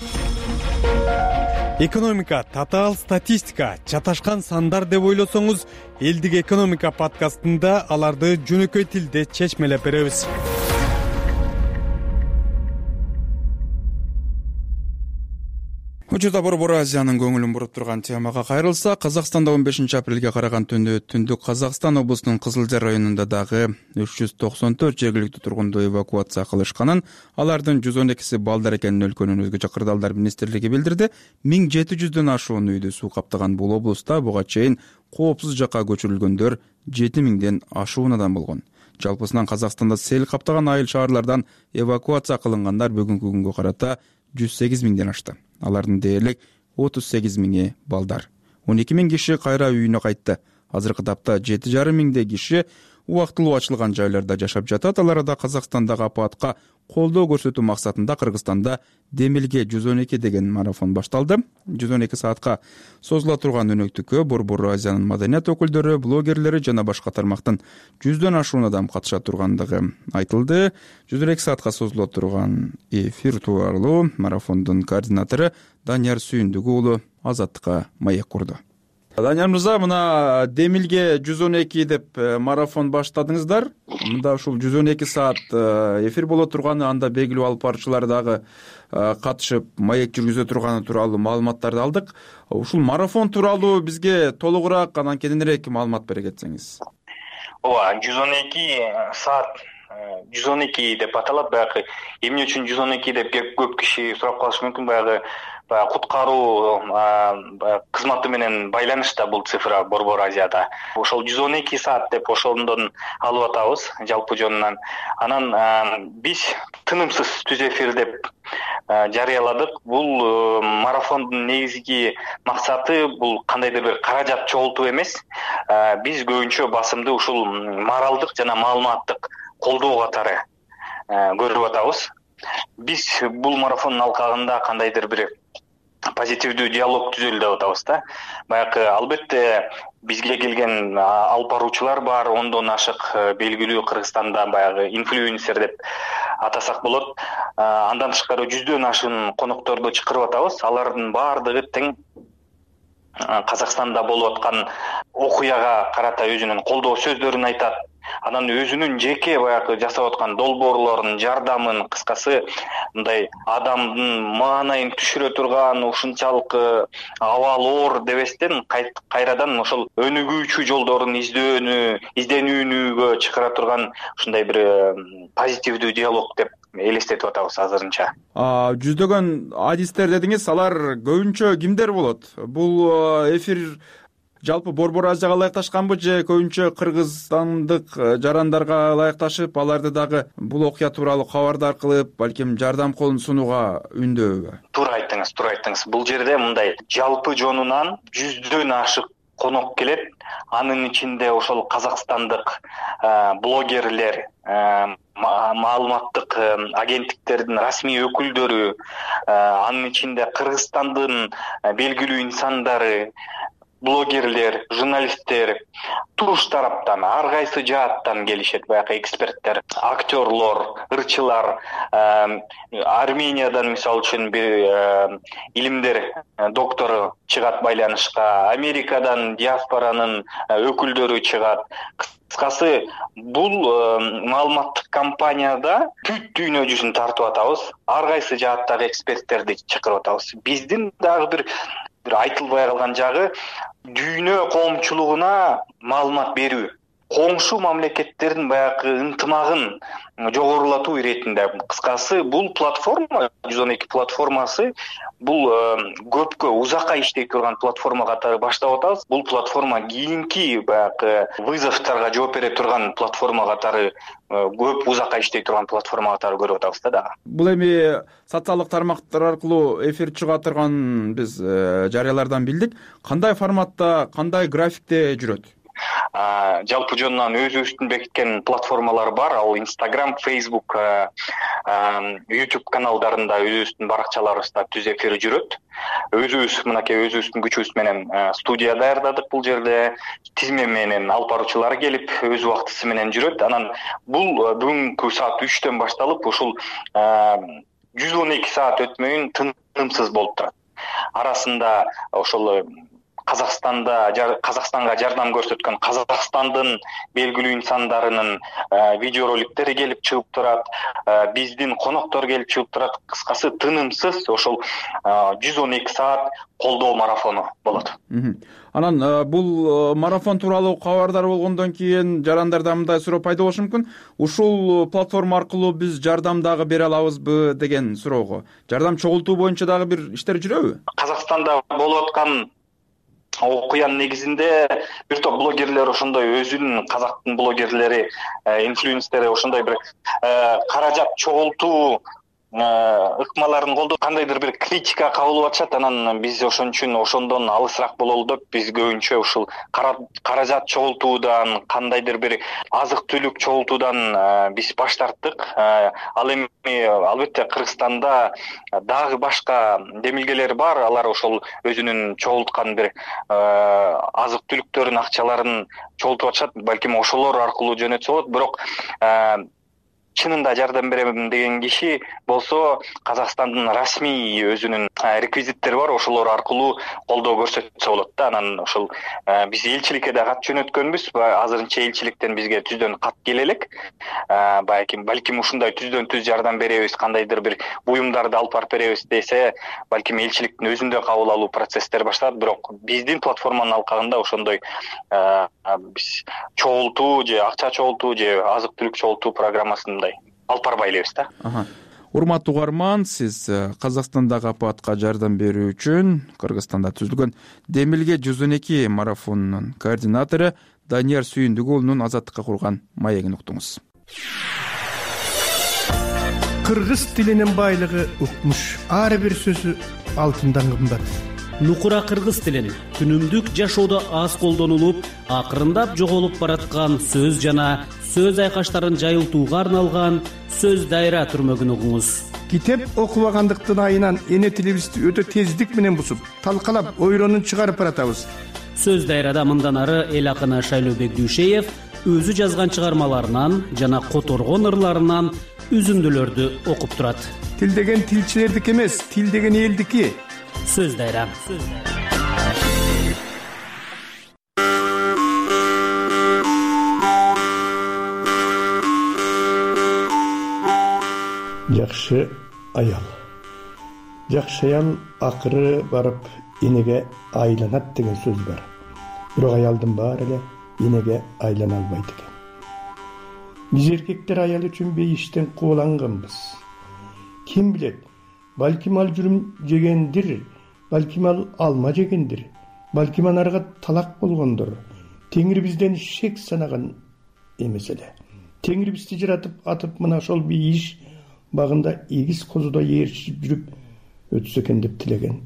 Экономика, татаал статистика, чаташкан сандар деп ойлосоңуз, элдик экономика подкастында аларды жөнөкөй тилде чечмелеп беребиз. Учурда Борбор Азиянын көңүлүн буруп турган темага кайрылсак, Казакстанда 15 апрелге караган түндө Түндүк Казакстан облусунун Кызыл Жар районунда дагы 394 жергиликтүү тургунду эвакуация кылышканын, алардын 112си балдар экенин өлкөнүн өзгө Кырдаалдар министрлиги билдирди. 1700дөн ашуун үйдү суу каптаган бул облуста буга чейин коопсуз жакка көчүрүлгөндөр 7000ден ашуун адам болгон. Жалпысынан Казакстанда сел каптаган айыл шаарлардан эвакуация кылынгандар бүгүнкү күнгө карата 108 миңден ашты. Алардын дээрлик 38 миңи балдар. 12 миң киши кайра үйүнө кайтты. Азыркы тапта 7,5 миңдей киши убактылуу ачылган жайларда жашап жатат. Алар да Казакстандагы апатка колдоо көрсөтүү максатында Кыргызстанда Демилге 112 деген марафон башталды. 112 саатка созула турган өнөктүккө Борбор Азиянын маданият өкүлдөрү, блогерлери жана башка тармактын 100дөн ашуун адам катыша тургандыгы айтылды. 112 саатка созула турган эфир тууралуу марафондун координатору Данияр Сүйүндүгү уулу Азаттыкка маек курду. Данияр мырза, мына Демилге 112 деп марафон баштадыңыздар. Мында ушул 112 саат эфир боло турганы, анда белгилүү алып баруучулар дагы катышып маек жүргүзө турганы тууралуу маалыматтарды алдык. Ушул марафон тууралуу бизге толугураак, анан кененирээк маалымат бере кетсеңиз. Ооба, 112 саат 112 деп аталат. Баягы эмне үчүн 112 деп көп киши сурап калышы мүмкүн. Баягы куткаруу кызматы менен байланышта бул цифра Борбор Азияда. Ошол 112 саат деп ошондон алып атабыз жалпы жонунан. Анан биз тынымсыз түз эфир деп жарыяладык. Бул марафондун негизги максаты бул кандайдыр бир каражат чогултуу эмес. Биз көбүнчө басымды ушул моралдык жана маалыматтык колдоо катары көрүп атабыз. Биз бул марафондун алкагында кандайдыр бир позитивдүү диалог түзөлү деп атабыз да. Баягы албетте бизге келген алып баруучулар бар, 10дон ашык белгилүү Кыргызстанда баягы инфлюенсер деп атасак болот. Андан тышкары 100дөн ашуун конокторду чакырып атабыз. Алардын баардыгы тең Казакстанда болуп аткан окуяга карата өзүнүн колдоо сөздөрүн айтат. Анан өзүнүн жеке баягы жасап аткан долбоорлорун, жардамын, кыскасы мындай адамдын маанайын түшүрө турган, ушунчалык абалы оор дебестен кайрадан ошол өнүгүүчү жолдорун изденүүгө чакыра турган ушундай бир позитивдүү диалог деп элестетип атабыз азырынча. Жүздөгөн адистер дедиңиз, алар көбүнчө кимдер болот? Бул эфир жалпы Борбор Азияга ылайыкташканбы же көбүнчө кыргызстандык жарандарга ылайыкташып, аларды дагы бул окуя тууралуу кабардар кылып, балким жардам колун сунууга үндөбү? Туура айттыңыз. Бул жерде мындай жалпы жонунан 100дөн ашык конок келет. Анын ичинде ошол казакстандык блогерлер, маалыматтык агенттиктердин расмий өкүлдөрү, анын ичинде Кыргызстандын белгилүү инсандары, блогерлер, журналисттер, туруш тараптан, ар кайсы жааттан келишет баягы эксперттер, актерлор, ырчылар, Армениядан мисалы үчүн бир илимдер доктору чыгат байланышка, Америкадан диаспоранын өкүлдөрү чыгат. Кыскасы, бул маалыматтык кампанияда бүт дүйнө жүзүн тартып атабыз. Ар кайсы жааттагы эксперттерди чакырып атабыз. Биздин дагы бир айтылбай калган жагы дүйнө коомчулугуна маалымат берүү. Коңшу мамлекеттердин баягы ынтымагын жогорулатуу иретинде. Кыскасы, бул платформа, 112 платформасы, бул көпкө узакка иштей турган платформа катары баштап атабыз. Бул платформа кийинки баягы вызовторго жооп бере турган платформа катары, көп узакка иштей турган платформа катары көрүп атабыз да дагы. Бул эми социалдык тармактар аркылуу эфир чыга турган биз жарыялардан билдик. Кандай форматта, кандай графикте жүрөт? Жалпы жонунан өзүбүздүн бекиткен платформалар бар. Ал Instagram, Facebook, YouTube каналдарында өзүбүздүн баракчаларыбызда түз эфир жүрөт. Өзүбүз мынакей өзүбүздүн күчүбүз менен студия даярдадык бул жерде. Тизме менен алып баруучулар келип, өз убактысы менен жүрөт. Анан бул бүгүнкү саат 3төн башталып, ушул 112 саат өтмөйүн тынымсыз болуп турат. Арасында ошол Казакстанга жардам көрсөткөн Казакстандын белгилүү инсандарынын видеороликтери келип чыгып турат, биздин коноктор келип чыгып турат. Кыскасы тынымсыз ошол 112 саат колдоо марафону болот. Анан бул марафон тууралуу кабардар болгондон кийин жарандарда мындай суроо пайда болушу мүмкүн. Ушул платформа аркылуу биз жардам дагы бере алабызбы деген суроого. Жардам чогултуу боюнча дагы бир иштер жүрөбү? Казакстанда болуп аткан окуянын негизинде бир топ блогерлер ошондой өзүнүн казактын блогерлери, инфлюенсерлери ошондой бир каражат чогултуу ыкмаларын колдоп кандайдыр бир критика кабыл атышат. Анан биз ошон үчүн ошондон алысыраак бололу деп биз көбүнчө ушул каражат чогултуудан, кандайдыр бир азык түлүк чогултуудан биз баш тарттык. Ал эми албетте Кыргызстанда дагы башка демилгелер бар. Алар ошол өзүнүн чогулткан бир азык түлүктөрүн, акчаларын чогултуп атышат. Балким ошолор аркылуу жөнөтсө болот. Бирок чынында жардам берем деген киши болсо Казакстандын расмий өзүнүн реквизиттери бар, ошолор аркылуу колдоо көрсөтсө болот да. Анан ошол биз элчиликке да кат жөнөткөнбүз. Азырынча элчиликтен бизге түздөн кат келе элек. Балким ушундай түздөн түз жардам беребиз, кандайдыр бир буюмдарды алып барып беребиз десе, балким элчиликтин өзүндө кабыл алуу процесстери башталат. Бирок биздин платформанын алкагында ошондой биз чогултуу же акча чогултуу же азык түлүк чогултуу программасын алып барбай элебиз да. Урматтуу угарман, сиз Казакстандагы апатка жардам берүү үчүн Кыргызстанда түзүлгөн Демилге 112 марафонунун координатору Данияр Сүйүндүк уулунун Азаттыкка курган маегин уктуңуз. Кыргыз тилинин байлыгы укмуш. Ар бир сөзү алтындан кымбат. Нукура кыргыз тилин күнүмдүк жашоодо аз колдонулуп, акырындап жоголуп бараткан сөз жана сөз айкаштарын жайылтууга арналган сөз дайра түрмөгүн угуңуз. Китеп окубагандыктын айынан эне тилибизди өтө тездик менен бусуп, талкалап, ойронун чыгарып баратабыз. Сөз дайрада мындан ары эл акыны Шайлообек Дүйшеев өзү жазган чыгармаларынан жана которгон ырларынан үзүндүлөрдү окуп турат. Тил деген тилчилердики эмес, тил деген элдики. Сөз дайра. Жакшы аял. Жакшы аял акыры барып энеге айланат деген сөз бар. Бирок аялдын баары эле энеге айлана албайт экен. Биз эркектер аял үчүн бейиштен кубаланганбыз. Ким билет, балким ал жүрүм жегендир, балким ал алма жегендир, балким анарга талак болгондур. Теңир бизден шек санаган эмес эле. Теңир бизди жаратып атып мына ошол бейиш багында эгиз козудо ээрчип жүрүп өтсө экен деп тилеген.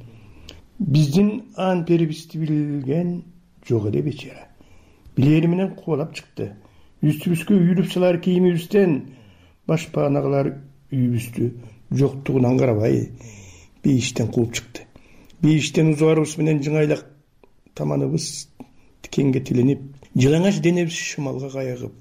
Биздин ан перибизди билген жок эле бечара. Билери менен кубалап чыкты. Үстүбүзгө үйүлүп салар кийимибизден башпаанагылар үйүбүздү жоктугунан карабай бейиштен кууп чыкты. Бейиштен узуарыбыз менен жыңайлак таманыбыз тикенге тиленип, жылаңач денебиз шымалга каягып,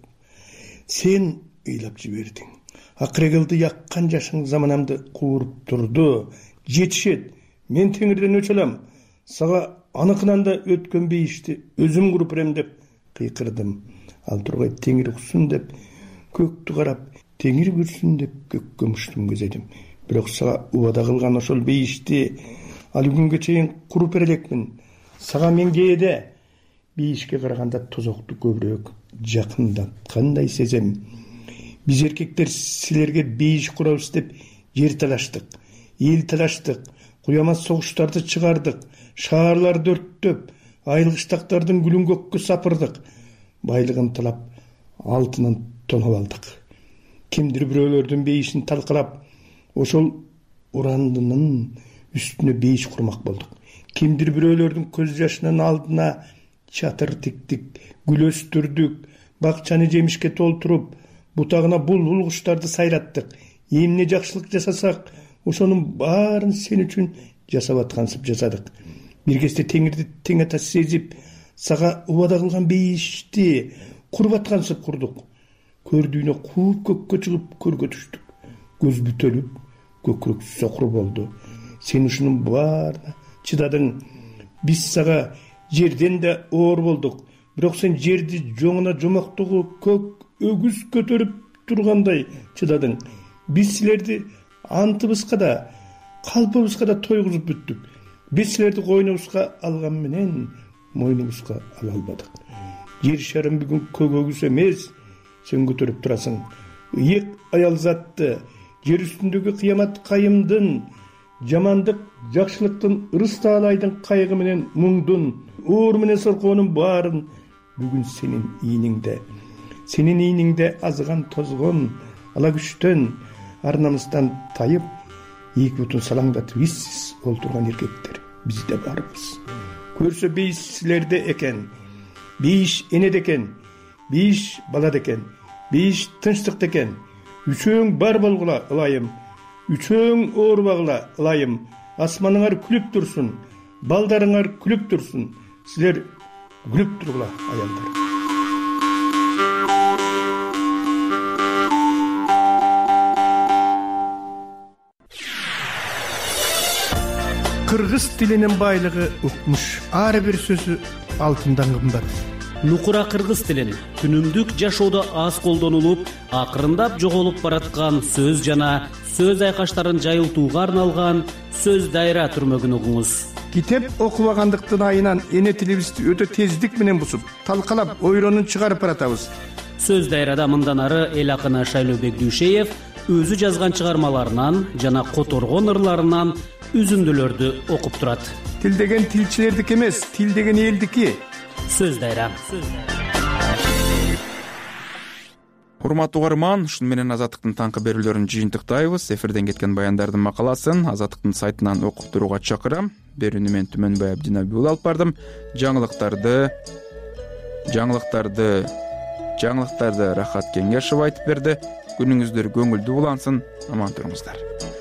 сен ыйлап жибердиң. Акырегылды яккан жашың заманамды кууруп турду. Жетишет, мен теңирден өч алам. Сага аныкынан да өткөн бейишти өзүм куруп берем деп кыйкырдым. Ал тургай теңир уксун деп көктү карап, теңир көрсүн деп көккө муштум көзөйдүм. Бирок сага убада кылган ошол бейишти али күнгө чейин куруп бере элекмин. Сага мен кээде бейишке караганда тозокту көбүрөөк жакындаткандай сезем. Биз эркектер силерге бейиш курабыз деп жер талаштык, эл талаштык, куямас согуштарды чыгардык, шаарларды өрттөп, айылгыштактардын гүлүн көккө сапырдык, байлыгын талап, алтынын тоноп алдык. Кимдир бирөөлөрдүн бейишин талкалап, ошол урандынын үстүнө бейиш курмак болдук. Кимдир бирөөлөрдүн көз жашынын алдына чатыр тиктик, гүл өстүрдүк, бакчаны жемишке толтуруп, бутагына булбул куштарды сайраттык. Эмне жакшылык жасасак, ошонун баарын сен үчүн жасап аткансып жасадык. Бир кезде теңирди тең ата сезип, сага убада кылган бейишти куруп аткансып курдук. Көрдүүнө кууп көккө чыгып көргө түштүк. Көз бүтөлүп, көкүрөк соқыр болду. Сен ушунун баарына чыдадың. Биз сага жерден да оор болдук, бирок сен жерди жоңуна жомоктогу көк өгүз көтөрүп тургандай чыдадың. Биз силерди антыбызга да, калпыбызга да тойгузуп бүттүк. Биз силерди койнубузга алган менен мойнубузга ала албадык. Жер шарын бүгүн көк өгүз эмес, сен көтөрүп турасың. Ыйык аял затты, жер үстүндөгү кыямат кайымдын, жамандык жакшылыктын, ырыс таалайдын кайгы менен муңдун, оор менен соркоонун баарын бүгүн сенин ийниңде азган тозгон, ала күчтөн, ар намыстан тайып, эки бутун салаңдатып иссиз олтурган эркектер бизде барбыз. Көрсө бейиш силерде экен, бейиш энеде экен, бейиш балада экен, бейиш тынчтыкта экен. Үчөөң бар болгула ылайым, үчөөң оорубагыла ылайым. Асманыңар күлүп турсун, балдарыңар күлүп турсун. Силер күлүп тургула аялдар. Кыргыз тилинин байлыгы укмуш. Ар бир сөзү алтындан кымбат. Нукура кыргыз тилин күнүмдүк жашоодо аз колдонулуп, акырындап жоголуп бараткан сөз жана сөз айкаштарын жайылтууга арналган сөз дайра түрмөгүн угуңуз. Китеп окубагандыктын айынан эне тилибизди өтө тездик менен бусуп, талкалап, ойронун чыгарып баратабыз. Сөз дайрада мындан ары эл акыны Шайлообек Дүйшеев өзү жазган чыгармаларынан жана которгон ырларынан үзүндүлөрдү окуп турат. Тил деген тилчилердики эмес, тил деген элдики. Сөз дайра. Урматтуу угарман, ушуну менен Азаттыктын таңкы берүүлөрүн жыйынтыктайбыз. Эфирден кеткен баяндардын макаласын Азаттыктын сайтынан окуп турууга чакырам. Берүүнү мен Түмөнбай Абдинаби уулу алып бардым. Жаңылыктарды Рахат Кеңешов айтып берди. Күнүңүздөр көңүлдүү улансын. Аман туруңуздар.